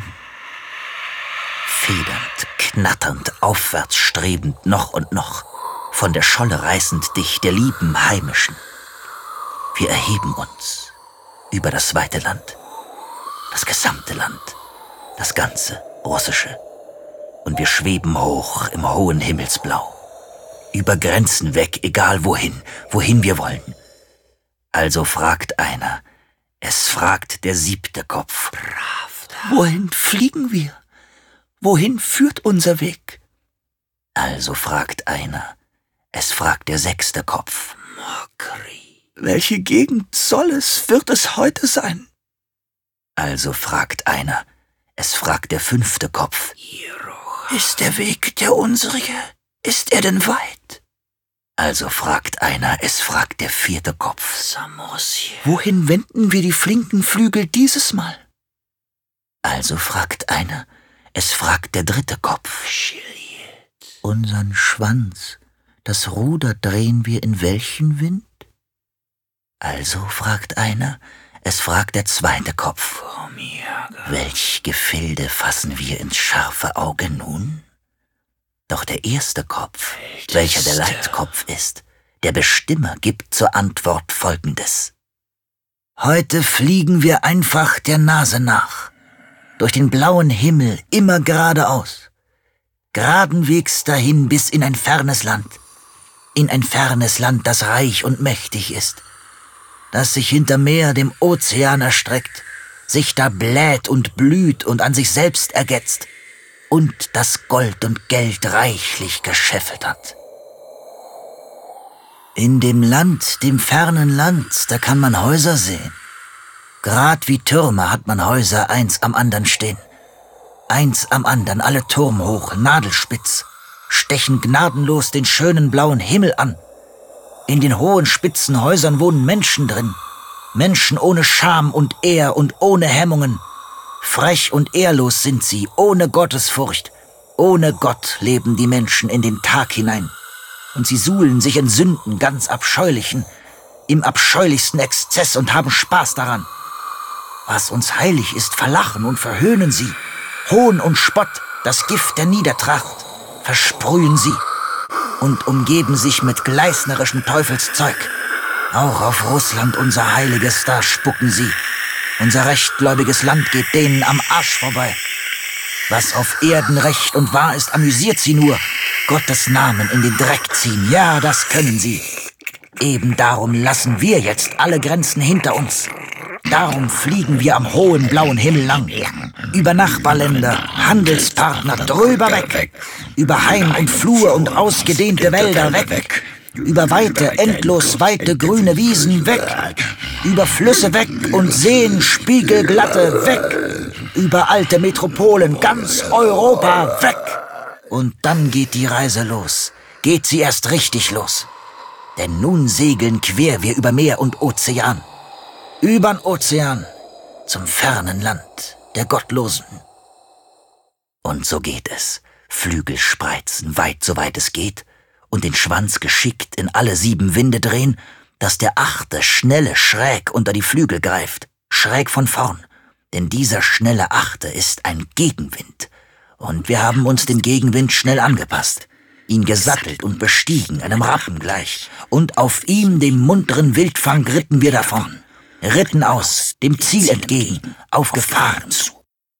S3: Federnd, knatternd, aufwärts strebend, noch und noch, von der Scholle reißend dich, der lieben Heimischen. Wir erheben uns über das weite Land, das gesamte Land, das ganze Russische. Und wir schweben hoch im hohen Himmelsblau, über Grenzen weg, egal wohin, wohin wir wollen. Also fragt einer, es fragt der 7. Kopf.
S4: Wohin fliegen wir? Wohin führt unser Weg?
S3: Also fragt einer, es fragt der 6. Kopf.
S4: Mokri. Welche Gegend soll es, wird es heute sein?
S3: Also fragt einer, es fragt der 5. Kopf.
S4: Ist der Weg der unsrige? Ist er denn weit?
S3: Also fragt einer, es fragt der 4. Kopf.
S4: Samosja. Wohin wenden wir die flinken Flügel dieses Mal?
S3: Also fragt einer, es fragt der 3. Kopf.
S4: Shelit.
S3: Unseren Schwanz, das Ruder drehen wir in welchen Wind? Also fragt einer, es fragt der 2. Kopf. Welch Gefilde fassen wir ins scharfe Auge nun? Doch der 1. Kopf, welcher der Leitkopf ist, der Bestimmer, gibt zur Antwort Folgendes.
S4: Heute fliegen wir einfach der Nase nach, durch den blauen Himmel immer geradeaus, geradenwegs dahin bis in ein fernes Land, das reich und mächtig ist, das sich hinter Meer dem Ozean erstreckt, sich da bläht und blüht und an sich selbst ergetzt und das Gold und Geld reichlich gescheffelt hat. In dem Land, dem fernen Land, da kann man Häuser sehen. Grad wie Türme hat man Häuser eins am andern stehen. Eins am andern, alle turmhoch, nadelspitz, stechen gnadenlos den schönen blauen Himmel an. In den hohen spitzen Häusern wohnen Menschen drin. Menschen ohne Scham und Ehr und ohne Hemmungen. Frech und ehrlos sind sie, ohne Gottesfurcht. Ohne Gott leben die Menschen in den Tag hinein. Und sie suhlen sich in Sünden ganz abscheulichen. im abscheulichsten Exzess und haben Spaß daran. Was uns heilig ist, verlachen und verhöhnen sie. Hohn und Spott, das Gift der Niedertracht, versprühen sie und umgeben sich mit gleisnerischem Teufelszeug. Auch auf Russland, unser Heiliges, da spucken sie. Unser rechtgläubiges Land geht denen am Arsch vorbei. Was auf Erden recht und wahr ist, amüsiert sie nur. Gottes Namen in den Dreck ziehen, ja, das können sie. Eben darum lassen wir jetzt alle Grenzen hinter uns. Darum fliegen wir am hohen blauen Himmel lang. Über Nachbarländer, Handelspartner drüber weg. Über Hain und Flur und ausgedehnte Wälder weg. Über weite, endlos weite grüne Wiesen weg. Über Flüsse weg und Seen spiegelglatte weg. Über alte Metropolen, ganz Europa weg. Und dann geht die Reise los. Geht sie erst richtig los. Denn nun segeln quer wir über Meer und Ozean. Übern Ozean zum fernen Land der Gottlosen. Und so geht es. Flügel spreizen, weit so weit es geht, und den Schwanz geschickt in alle 7 Winde drehen, dass der 8. schnelle schräg unter die Flügel greift, schräg von vorn. Denn dieser schnelle 8. ist ein Gegenwind. Und wir haben uns dem Gegenwind schnell angepasst, ihn gesattelt und bestiegen, einem Rappen gleich. Und auf ihm, dem munteren Wildfang, ritten wir davon. Ritten aus, dem Ziel entgegen, auf Gefahren zu.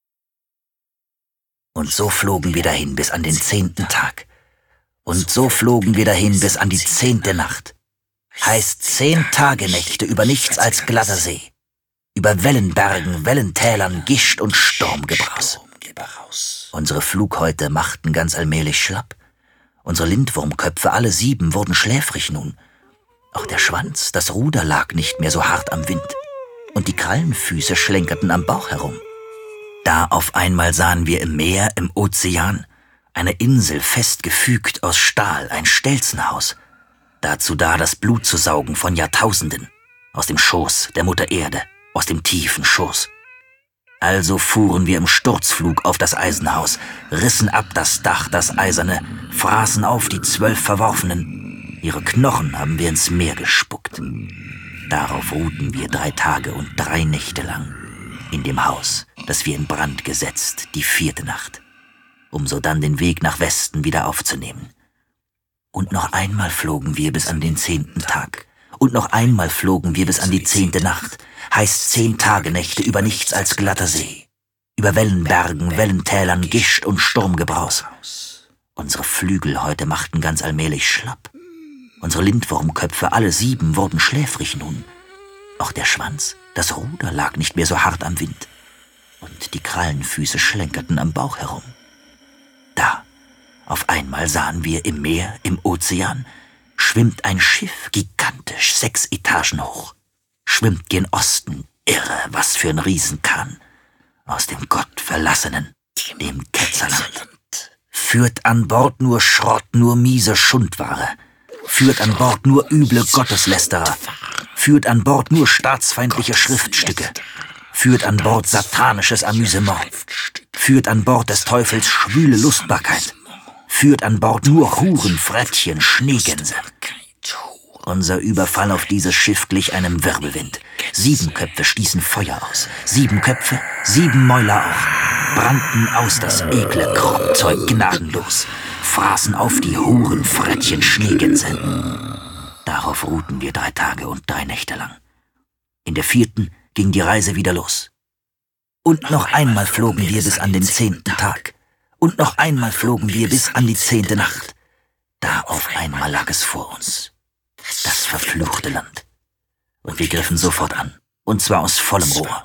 S4: Und so flogen wir dahin bis an den 10. Tag. Und so flogen wir dahin bis an die 10. Nacht. Heißt 10 Tagenächte über nichts als glatter See. Über Wellenbergen, Wellentälern, Gischt und Sturmgebraus. Unsere Flughäute machten ganz allmählich schlapp. Unsere Lindwurmköpfe, alle 7, wurden schläfrig nun. Auch der Schwanz, das Ruder lag nicht mehr so hart am Wind. Und die Krallenfüße schlenkerten am Bauch herum. Da auf einmal sahen wir im Meer, im Ozean, eine Insel fest gefügt aus Stahl, ein Stelzenhaus. Dazu da das Blut zu saugen von Jahrtausenden. Aus dem Schoß der Mutter Erde, aus dem tiefen Schoß. Also fuhren wir im Sturzflug auf das Eisenhaus, rissen ab das Dach, das Eiserne, fraßen auf die 12 Verworfenen. Ihre Knochen haben wir ins Meer gespuckt. Darauf ruhten wir 3 Tage und 3 Nächte lang in dem Haus, das wir in Brand gesetzt, die 4. Nacht, um so dann den Weg nach Westen wieder aufzunehmen. Und noch einmal flogen wir bis an den 10. Tag. Und noch einmal flogen wir bis an die 10. Nacht. Heißt 10 Tagenächte über nichts als glatter See. Über Wellenbergen, Wellentälern, Gischt und Sturmgebraus. Unsere Flügel heute machten ganz allmählich schlapp. Unsere Lindwurmköpfe, alle 7, wurden schläfrig nun. Auch der Schwanz, das Ruder lag nicht mehr so hart am Wind. Und die Krallenfüße schlenkerten am Bauch herum. Da, auf einmal sahen wir im Meer, im Ozean, schwimmt ein Schiff, gigantisch, 6 Etagen hoch. Schwimmt gen Osten, irre, was für ein Riesenkahn. Aus dem Gottverlassenen, dem Ketzerland. Führt an Bord nur Schrott, nur miese Schundware. Führt an Bord nur üble Gotteslästerer. Führt an Bord nur staatsfeindliche Schriftstücke. Führt an Bord satanisches Amüsement. Führt an Bord des Teufels schwüle Lustbarkeit. Führt an Bord nur Huren, Frettchen, Schneegänse. Unser Überfall auf dieses Schiff glich einem Wirbelwind. 7 Köpfe stießen Feuer aus. 7 Köpfe, 7 Mäuler auch. Brannten aus das ekle Kruppzeug gnadenlos. Fraßen auf die Huren, Frettchen, Schneegänse. Darauf ruhten wir 3 Tage und 3 Nächte lang. In der 4. ging die Reise wieder los. Und noch einmal flogen wir bis an den 10. Tag. Und noch einmal flogen wir bis an die 10. Nacht. Da auf einmal lag es vor uns. Das verfluchte Land. Und wir griffen sofort an. Und zwar aus vollem Rohr.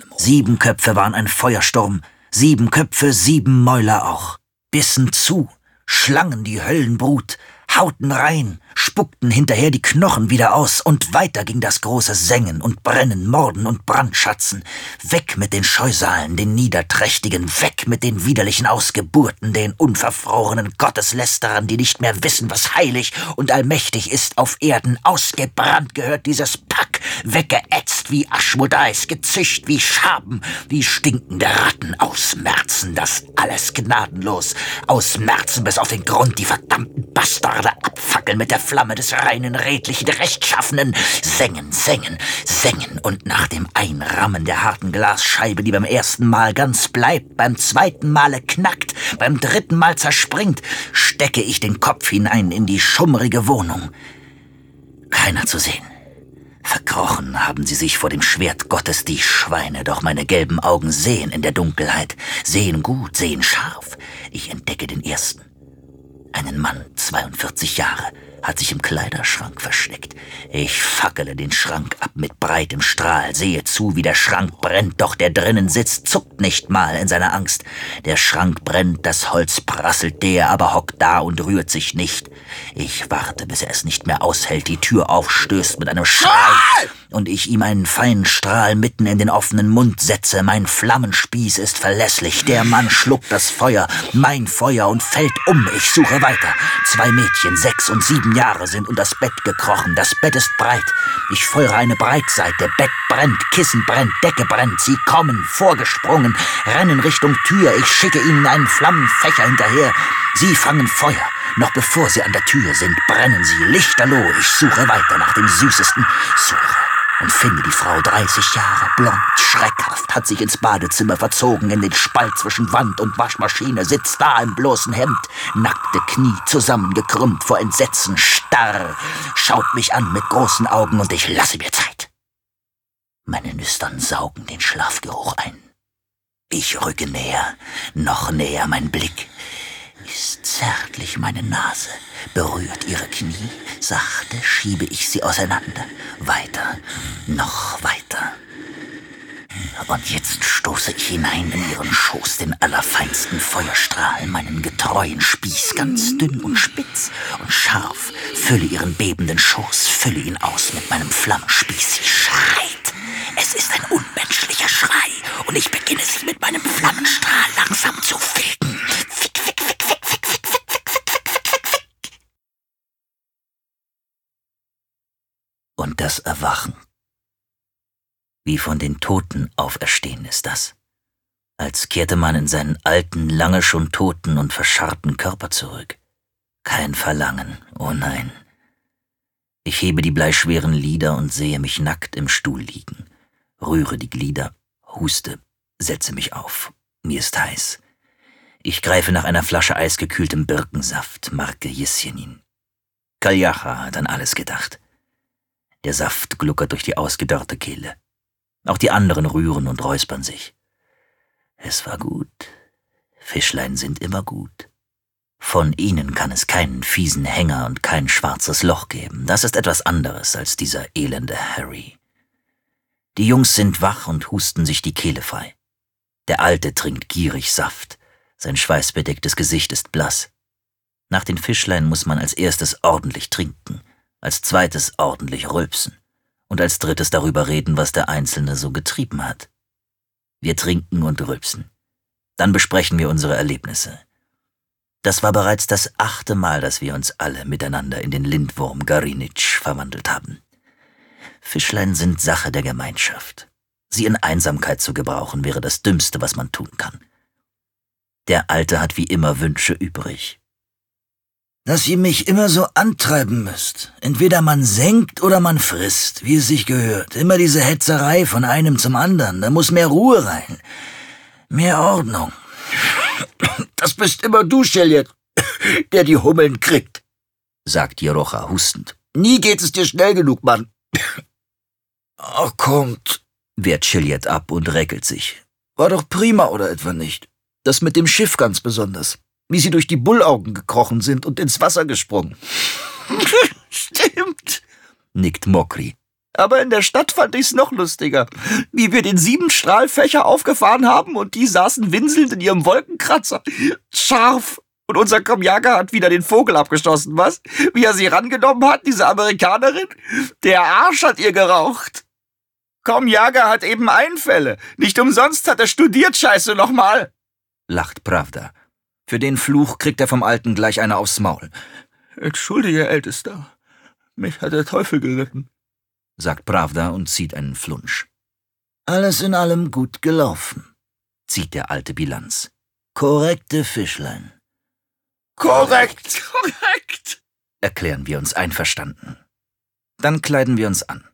S4: 7 Köpfe waren ein Feuersturm. 7 Köpfe, 7 Mäuler auch. Bissen zu, schlangen die Höllenbrut, hauten rein, spuckten hinterher die Knochen wieder aus, und weiter ging das große Sengen und Brennen, Morden und Brandschatzen. Weg mit den Scheusalen, den Niederträchtigen, weg mit den widerlichen Ausgeburten, den unverfrorenen Gotteslästerern, die nicht mehr wissen, was heilig und allmächtig ist auf Erden. Ausgebrannt gehört dieses Pack, weggeätzt wie Aschmodeis, gezischt wie Schaben, wie stinkende Ratten. Ausmerzen das alles gnadenlos, ausmerzen bis auf den Grund die verdammten Bastarde, abfacken
S3: Fackel mit der Flamme des reinen, redlichen, Rechtschaffenen. Sengen, sengen, sengen. Und nach dem Einrammen der harten Glasscheibe, die beim ersten Mal ganz bleibt, beim zweiten Male knackt, beim dritten Mal zerspringt, stecke ich den Kopf hinein in die schummrige Wohnung. Keiner zu sehen. Verkrochen haben sie sich vor dem Schwert Gottes, die Schweine, doch meine gelben Augen sehen in der Dunkelheit, sehen gut, sehen scharf. Ich entdecke den ersten. Einen Mann, 42 Jahre, hat sich im Kleiderschrank versteckt. Ich fackele den Schrank ab mit breitem Strahl, sehe zu, wie der Schrank brennt, doch der drinnen sitzt, zuckt nicht mal in seiner Angst. Der Schrank brennt, das Holz prasselt, der aber hockt da und rührt sich nicht. Ich warte, bis er es nicht mehr aushält, die Tür aufstößt mit einem Schrei und ich ihm einen feinen Strahl mitten in den offenen Mund setze. Mein Flammenspieß ist verlässlich, der Mann schluckt das Feuer, mein Feuer, und fällt um. Ich suche weiter. 2 Mädchen, 6 und 7 Jahre sind unter das Bett gekrochen. Das Bett ist breit. Ich feuere eine Breitseite. Bett brennt, Kissen brennt, Decke brennt. Sie kommen, vorgesprungen, rennen Richtung Tür. Ich schicke ihnen einen Flammenfächer hinterher. Sie fangen Feuer. Noch bevor sie an der Tür sind, brennen sie lichterloh. Ich suche weiter nach dem Süßesten. Suche und finde die Frau, 30 Jahre, blond, schreckhaft, hat sich ins Badezimmer verzogen, in den Spalt zwischen Wand und Waschmaschine, sitzt da im bloßen Hemd, nackte Knie zusammengekrümmt vor Entsetzen, starr, schaut mich an mit großen Augen und ich lasse mir Zeit. Meine Nüstern saugen den Schlafgeruch ein. Ich rücke näher, noch näher, mein Blick ist zärtlich meine Nase, berührt ihre Knie, sachte schiebe ich sie auseinander, weiter, noch weiter. Und jetzt stoße ich hinein in ihren Schoß, den allerfeinsten Feuerstrahl, meinen getreuen Spieß, ganz dünn und spitz und scharf, fülle ihren bebenden Schoß, fülle ihn aus mit meinem Flammenspieß. Sie schreit. Es ist ein unmenschlicher Schrei und ich beginne sie mit meinem Flammenstrahl langsam zu ficken. Fick, fick, fick, fick, fick, fick, fick, fick, fick, fick, fick, fick. Und das Erwachen. Wie von den Toten auferstehen ist das. Als kehrte man in seinen alten, lange schon toten und verscharrten Körper zurück. Kein Verlangen, oh nein. Ich hebe die bleischweren Lider und sehe mich nackt im Stuhl liegen, rühre die Glieder, huste, setze mich auf. Mir ist heiß. Ich greife nach einer Flasche eisgekühltem Birkensaft, Marke Jesjenin. Kaljacha hat an alles gedacht. Der Saft gluckert durch die ausgedörrte Kehle. Auch die anderen rühren und räuspern sich. Es war gut. Fischlein sind immer gut. Von ihnen kann es keinen fiesen Hänger und kein schwarzes Loch geben. Das ist etwas anderes als dieser elende Harry. Die Jungs sind wach und husten sich die Kehle frei. Der Alte trinkt gierig Saft. Sein schweißbedecktes Gesicht ist blass. Nach den Fischlein muss man als erstes ordentlich trinken, als zweites ordentlich rülpsen und als drittes darüber reden, was der Einzelne so getrieben hat. Wir trinken und rülpsen. Dann besprechen wir unsere Erlebnisse. Das war bereits das 8. Mal, dass wir uns alle miteinander in den Lindwurm Garinitsch verwandelt haben. Fischlein sind Sache der Gemeinschaft. Sie in Einsamkeit zu gebrauchen, wäre das Dümmste, was man tun kann. Der Alte hat wie immer Wünsche übrig.
S7: Dass ihr mich immer so antreiben müsst. Entweder man senkt oder man frisst, wie es sich gehört. Immer diese Hetzerei von einem zum anderen. Da muss mehr Ruhe rein. Mehr Ordnung. Das bist immer du, Scheliet, der die Hummeln kriegt, sagt Jerocha hustend. Nie geht es dir schnell genug, Mann. Ach, kommt, wehrt Scheliet ab und räkelt sich. War doch prima, oder etwa nicht? Das mit dem Schiff ganz besonders. Wie sie durch die Bullaugen gekrochen sind und ins Wasser gesprungen. Stimmt, nickt Mokri. Aber in der Stadt fand ich's noch lustiger. Wie wir den 7 Strahlfächer aufgefahren haben und die saßen winselnd in ihrem Wolkenkratzer. Scharf. Und unser Komjager hat wieder den Vogel abgeschossen, was? Wie er sie rangenommen hat, diese Amerikanerin? Der Arsch hat ihr geraucht. Komjager hat eben Einfälle. Nicht umsonst hat er studiert, Scheiße, nochmal, lacht Pravda. Für den Fluch kriegt er vom Alten gleich eine aufs Maul. Entschuldige, Ältester. Mich hat der Teufel geritten, sagt Pravda und zieht einen Flunsch. Alles in allem gut gelaufen, zieht der Alte Bilanz. Korrekte Fischlein. Korrekt.
S3: erklären wir uns einverstanden. Dann kleiden wir uns an.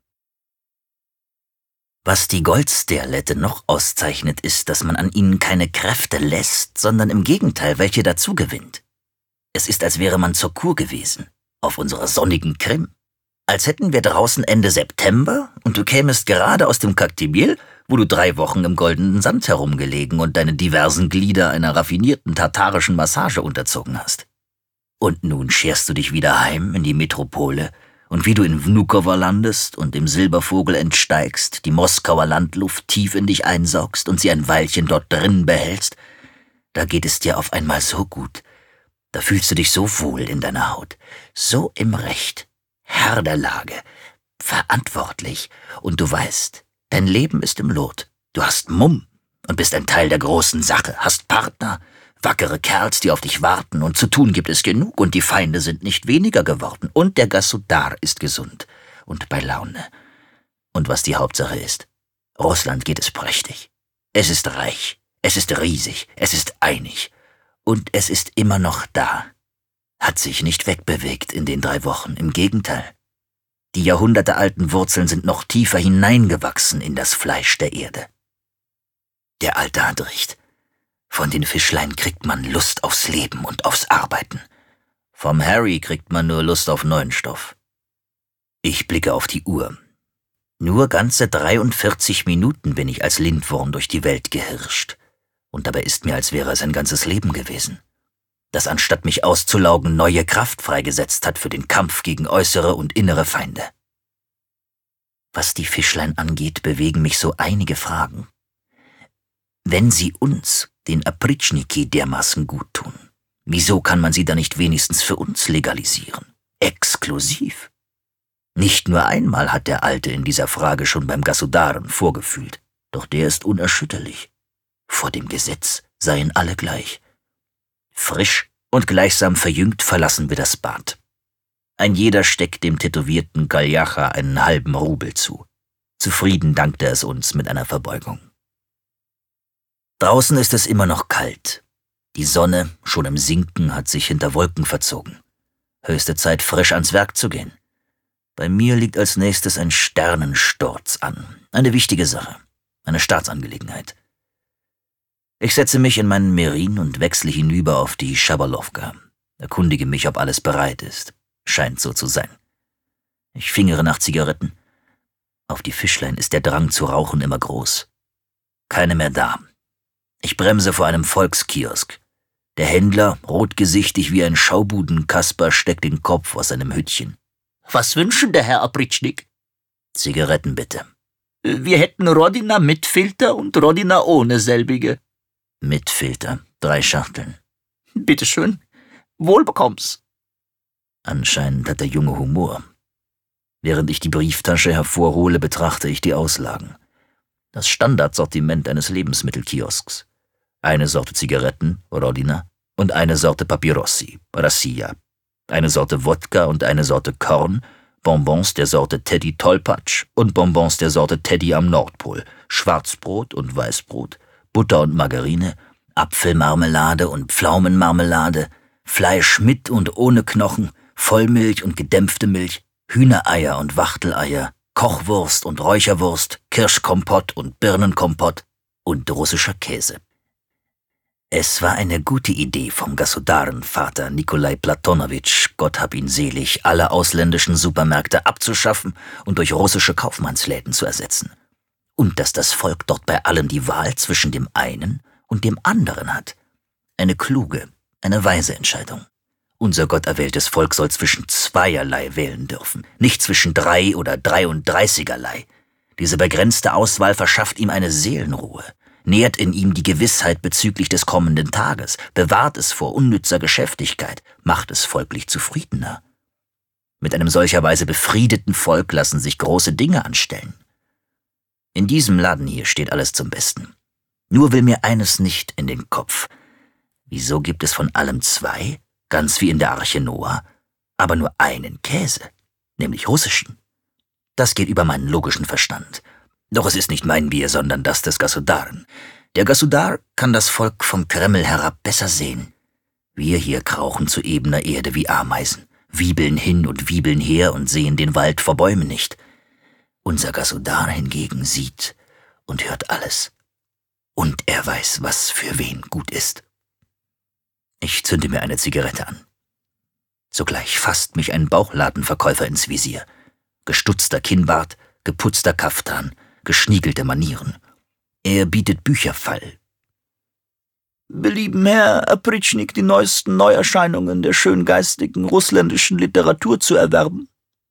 S3: Was die Goldsterlette noch auszeichnet, ist, dass man an ihnen keine Kräfte lässt, sondern im Gegenteil welche dazu gewinnt. Es ist, als wäre man zur Kur gewesen, auf unserer sonnigen Krim. Als hätten wir draußen Ende September und du kämest gerade aus dem Kaktibiel, wo du 3 Wochen im goldenen Sand herumgelegen und deine diversen Glieder einer raffinierten tatarischen Massage unterzogen hast. Und nun scherst du dich wieder heim in die Metropole, und wie du in Vnukovo landest und dem Silbervogel entsteigst, die Moskauer Landluft tief in dich einsaugst und sie ein Weilchen dort drinnen behältst, da geht es dir auf einmal so gut. Da fühlst du dich so wohl in deiner Haut, so im Recht, Herr der Lage, verantwortlich, und du weißt, dein Leben ist im Lot. Du hast Mumm und bist ein Teil der großen Sache, hast Partner, wackere Kerls, die auf dich warten, und zu tun gibt es genug, und die Feinde sind nicht weniger geworden, und der Gasudar ist gesund und bei Laune. Und was die Hauptsache ist, Russland geht es prächtig. Es ist reich, es ist riesig, es ist einig, und es ist immer noch da. Hat sich nicht wegbewegt in den 3 Wochen, im Gegenteil. Die jahrhundertealten Wurzeln sind noch tiefer hineingewachsen in das Fleisch der Erde. Der Alte hat recht. Von den Fischlein kriegt man Lust aufs Leben und aufs Arbeiten. Vom Harry kriegt man nur Lust auf neuen Stoff. Ich blicke auf die Uhr. Nur ganze 43 Minuten bin ich als Lindwurm durch die Welt gehirscht. Und dabei ist mir, als wäre es ein ganzes Leben gewesen, das anstatt mich auszulaugen, neue Kraft freigesetzt hat für den Kampf gegen äußere und innere Feinde. Was die Fischlein angeht, bewegen mich so einige Fragen. Wenn sie uns, den Apritschniki, dermaßen gut tun, wieso kann man sie dann nicht wenigstens für uns legalisieren? Exklusiv. Nicht nur einmal hat der Alte in dieser Frage schon beim Gasudaren vorgefühlt, doch der ist unerschütterlich. Vor dem Gesetz seien alle gleich. Frisch und gleichsam verjüngt verlassen wir das Bad. Ein jeder steckt dem tätowierten Galjacha einen halben Rubel zu. Zufrieden dankt er es uns mit einer Verbeugung. Draußen ist es immer noch kalt. Die Sonne, schon im Sinken, hat sich hinter Wolken verzogen. Höchste Zeit, frisch ans Werk zu gehen. Bei mir liegt als nächstes ein Sternensturz an. Eine wichtige Sache, eine Staatsangelegenheit. Ich setze mich in meinen Merin und wechsle hinüber auf die Schabalowka. Erkundige mich, ob alles bereit ist. Scheint so zu sein. Ich fingere nach Zigaretten. Auf die Fischlein ist der Drang zu rauchen immer groß. Keine mehr da. Ich bremse vor einem Volkskiosk. Der Händler, rotgesichtig wie ein Schaubudenkasper, steckt den Kopf aus seinem Hütchen.
S5: Was wünschen der Herr Apritschnik?
S3: Zigaretten bitte.
S5: Wir hätten Rodina mit Filter und Rodina ohne selbige.
S3: Mit Filter, 3 Schachteln.
S5: Bitteschön. Wohl bekomm's.
S3: Anscheinend hat der Junge Humor. Während ich die Brieftasche hervorhole, betrachte ich die Auslagen. Das Standardsortiment eines Lebensmittelkiosks. Eine Sorte Zigaretten, Rodina, und eine Sorte Papyrossi, Rassia. Eine Sorte Wodka und eine Sorte Korn, Bonbons der Sorte Teddy Tollpatsch und Bonbons der Sorte Teddy am Nordpol, Schwarzbrot und Weißbrot, Butter und Margarine, Apfelmarmelade und Pflaumenmarmelade, Fleisch mit und ohne Knochen, Vollmilch und gedämpfte Milch, Hühnereier und Wachteleier, Kochwurst und Räucherwurst, Kirschkompott und Birnenkompott und russischer Käse. Es war eine gute Idee vom Gasudarenvater Nikolai Platonowitsch, Gott hab ihn selig, alle ausländischen Supermärkte abzuschaffen und durch russische Kaufmannsläden zu ersetzen. Und dass das Volk dort bei allem die Wahl zwischen dem einen und dem anderen hat. Eine kluge, eine weise Entscheidung. Unser gotterwähltes Volk soll zwischen zweierlei wählen dürfen, nicht zwischen 3 oder 33erlei. Diese begrenzte Auswahl verschafft ihm eine Seelenruhe, nährt in ihm die Gewissheit bezüglich des kommenden Tages, bewahrt es vor unnützer Geschäftigkeit, macht es folglich zufriedener. Mit einem solcherweise befriedeten Volk lassen sich große Dinge anstellen. In diesem Laden hier steht alles zum Besten. Nur will mir eines nicht in den Kopf. Wieso gibt es von allem 2, ganz wie in der Arche Noah, aber nur einen Käse, nämlich russischen? Das geht über meinen logischen Verstand. Doch es ist nicht mein Bier, sondern das des Gasudaren. Der Gasudar kann das Volk vom Kreml herab besser sehen. Wir hier krauchen zu ebener Erde wie Ameisen, wiebeln hin und wiebeln her und sehen den Wald vor Bäumen nicht. Unser Gasudar hingegen sieht und hört alles. Und er weiß, was für wen gut ist. Ich zünde mir eine Zigarette an. Sogleich fasst mich ein Bauchladenverkäufer ins Visier. Gestutzter Kinnbart, geputzter Kaftan, geschniegelte Manieren. Er bietet Bücherfall.
S7: Belieben Herr Apritschnik, die neuesten Neuerscheinungen der schöngeistigen russländischen Literatur zu erwerben?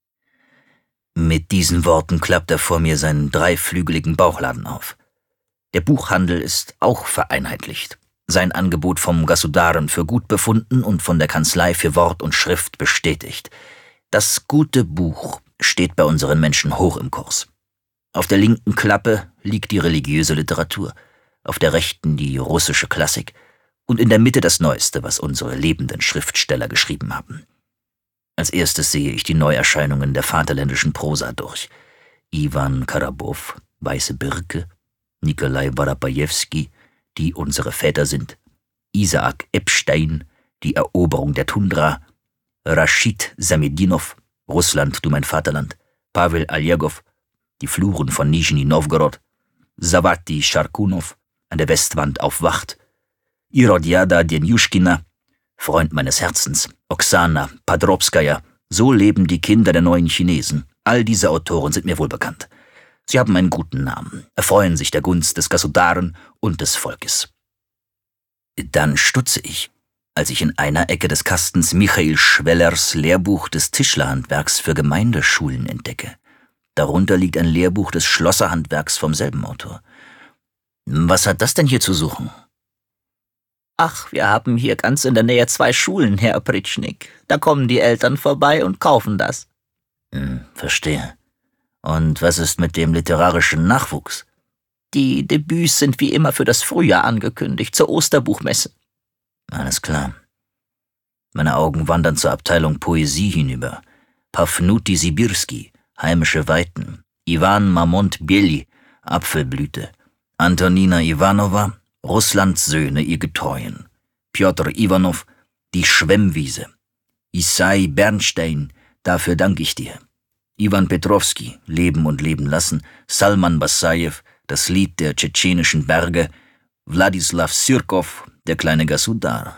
S3: Mit diesen Worten klappt er vor mir seinen dreiflügeligen Bauchladen auf. Der Buchhandel ist auch vereinheitlicht. Sein Angebot vom Gasudaren für gut befunden und von der Kanzlei für Wort und Schrift bestätigt. Das gute Buch steht bei unseren Menschen hoch im Kurs. Auf der linken Klappe liegt die religiöse Literatur, auf der rechten die russische Klassik und in der Mitte das Neueste, was unsere lebenden Schriftsteller geschrieben haben. Als erstes sehe ich die Neuerscheinungen der vaterländischen Prosa durch. Iwan Karabow, Weiße Birke, Nikolai Worobajewski, die unsere Väter sind, Isaak Epstein, die Eroberung der Tundra, Rashid Samedinov, Russland, du mein Vaterland, Pawel Aljegow, die Fluren von Nischni Nowgorod, Savati Scharkunow, an der Westwand auf Wacht, Irodiada Denjuschkina, Freund meines Herzens, Oksana Padrobskaja, so leben die Kinder der neuen Chinesen. All diese Autoren sind mir wohlbekannt. Sie haben einen guten Namen, erfreuen sich der Gunst des Gasudaren und des Volkes. Dann stutze ich, als ich in einer Ecke des Kastens Michael Schwellers Lehrbuch des Tischlerhandwerks für Gemeindeschulen entdecke. Darunter liegt ein Lehrbuch des Schlosserhandwerks vom selben Autor. Was hat das denn hier zu suchen?
S4: Ach, wir haben hier ganz in der Nähe 2 Schulen, Herr Apritschnik. Da kommen die Eltern vorbei und kaufen das.
S3: Verstehe. Und was ist mit dem literarischen Nachwuchs?
S4: Die Debüts sind wie immer für das Frühjahr angekündigt, zur Osterbuchmesse.
S3: Alles klar. Meine Augen wandern zur Abteilung Poesie hinüber. Pafnuti Sibirski, Heimische Weiten, Iwan Mamont Bieli, Apfelblüte, Antonina Iwanova, Russlands Söhne, ihr Getreuen, Pjotr Iwanow, die Schwemmwiese, Isai Bernstein, dafür danke ich dir, Iwan Petrowski, Leben und Leben lassen, Salman Basajew, das Lied der tschetschenischen Berge, Wladislaw Syrkow, der kleine Gasudar.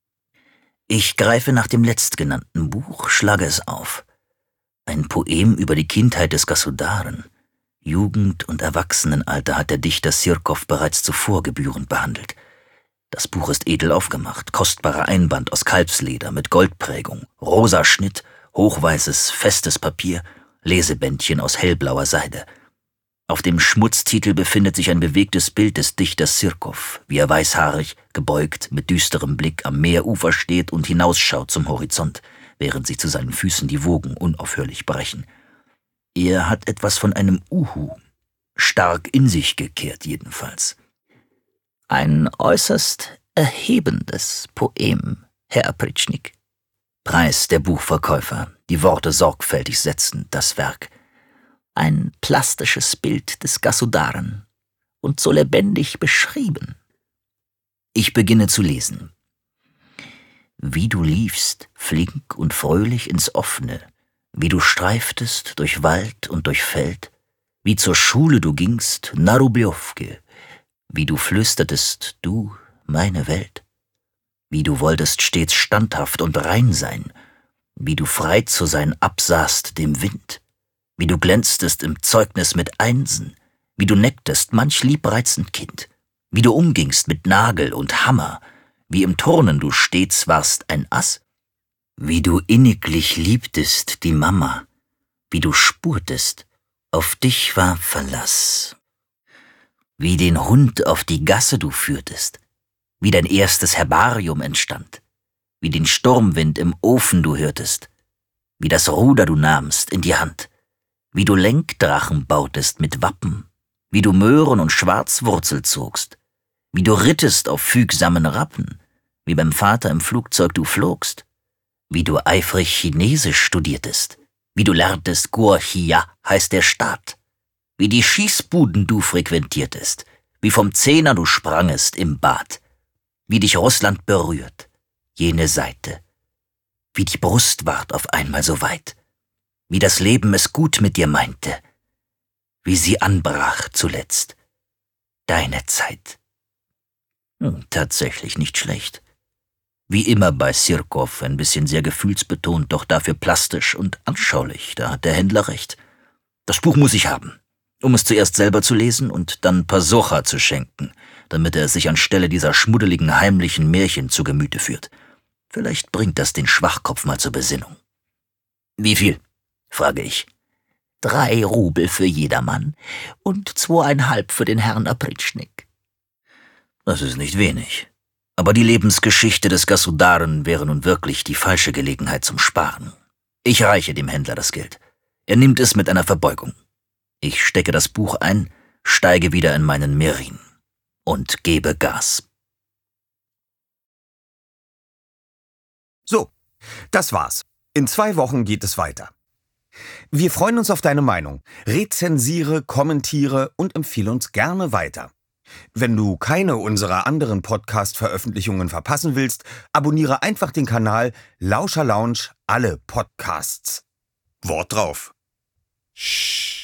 S3: Ich greife nach dem letztgenannten Buch, schlage es auf. Ein Poem über die Kindheit des Gasudaren. Jugend- und Erwachsenenalter hat der Dichter Syrkow bereits zuvor gebührend behandelt. Das Buch ist edel aufgemacht, kostbarer Einband aus Kalbsleder mit Goldprägung, rosa Schnitt, hochweißes, festes Papier, Lesebändchen aus hellblauer Seide. Auf dem Schmutztitel befindet sich ein bewegtes Bild des Dichters Syrkow, wie er weißhaarig, gebeugt, mit düsterem Blick am Meerufer steht und hinausschaut zum Horizont, während sich zu seinen Füßen die Wogen unaufhörlich brechen. Er hat etwas von einem Uhu, stark in sich gekehrt jedenfalls.
S4: Ein äußerst erhebendes Poem, Herr Apritschnik.
S3: Preis der Buchverkäufer, die Worte sorgfältig setzend, das Werk.
S4: Ein plastisches Bild des Gasudaren und so lebendig beschrieben.
S3: Ich beginne zu lesen. Wie du liefst, flink und fröhlich ins Offene, wie du streiftest durch Wald und durch Feld, wie zur Schule du gingst, na Rubliowke, wie du flüstertest, du, meine Welt, wie du wolltest stets standhaft und rein sein, wie du frei zu sein absahst dem Wind, wie du glänztest im Zeugnis mit Einsen, wie du necktest manch liebreizend Kind, wie du umgingst mit Nagel und Hammer, wie im Turnen du stets warst ein Ass, wie du inniglich liebtest die Mama, wie du spurtest, auf dich war Verlass, wie den Hund auf die Gasse du führtest, wie dein erstes Herbarium entstand, wie den Sturmwind im Ofen du hörtest, wie das Ruder du nahmst in die Hand, wie du Lenkdrachen bautest mit Wappen, wie du Möhren und Schwarzwurzel zogst, wie du rittest auf fügsamen Rappen, wie beim Vater im Flugzeug du flogst, wie du eifrig Chinesisch studiertest, wie du lerntest, Guohia heißt der Staat, wie die Schießbuden du frequentiertest, wie vom Zehner du sprangest im Bad, wie dich Russland berührt, jene Seite, wie die Brust ward auf einmal so weit, wie das Leben es gut mit dir meinte, wie sie anbrach zuletzt, deine Zeit. Tatsächlich nicht schlecht. Wie immer bei Sirkow, ein bisschen sehr gefühlsbetont, doch dafür plastisch und anschaulich, da hat der Händler recht. Das Buch muss ich haben, um es zuerst selber zu lesen und dann Pasocha zu schenken, damit er es sich anstelle dieser schmuddeligen, heimlichen Märchen zu Gemüte führt. Vielleicht bringt das den Schwachkopf mal zur Besinnung. »Wie viel?« frage ich. 3 Rubel für jedermann und 2,5 für den Herrn Opritschnik. Das ist nicht wenig. Aber die Lebensgeschichte des Gasudaren wäre nun wirklich die falsche Gelegenheit zum Sparen. Ich reiche dem Händler das Geld. Er nimmt es mit einer Verbeugung. Ich stecke das Buch ein, steige wieder in meinen Merin und gebe Gas.
S1: So, das war's. In 2 Wochen geht es weiter. Wir freuen uns auf deine Meinung. Rezensiere, kommentiere und empfehle uns gerne weiter. Wenn du keine unserer anderen Podcast-Veröffentlichungen verpassen willst, abonniere einfach den Kanal Lauscher Lounge alle Podcasts. Wort drauf.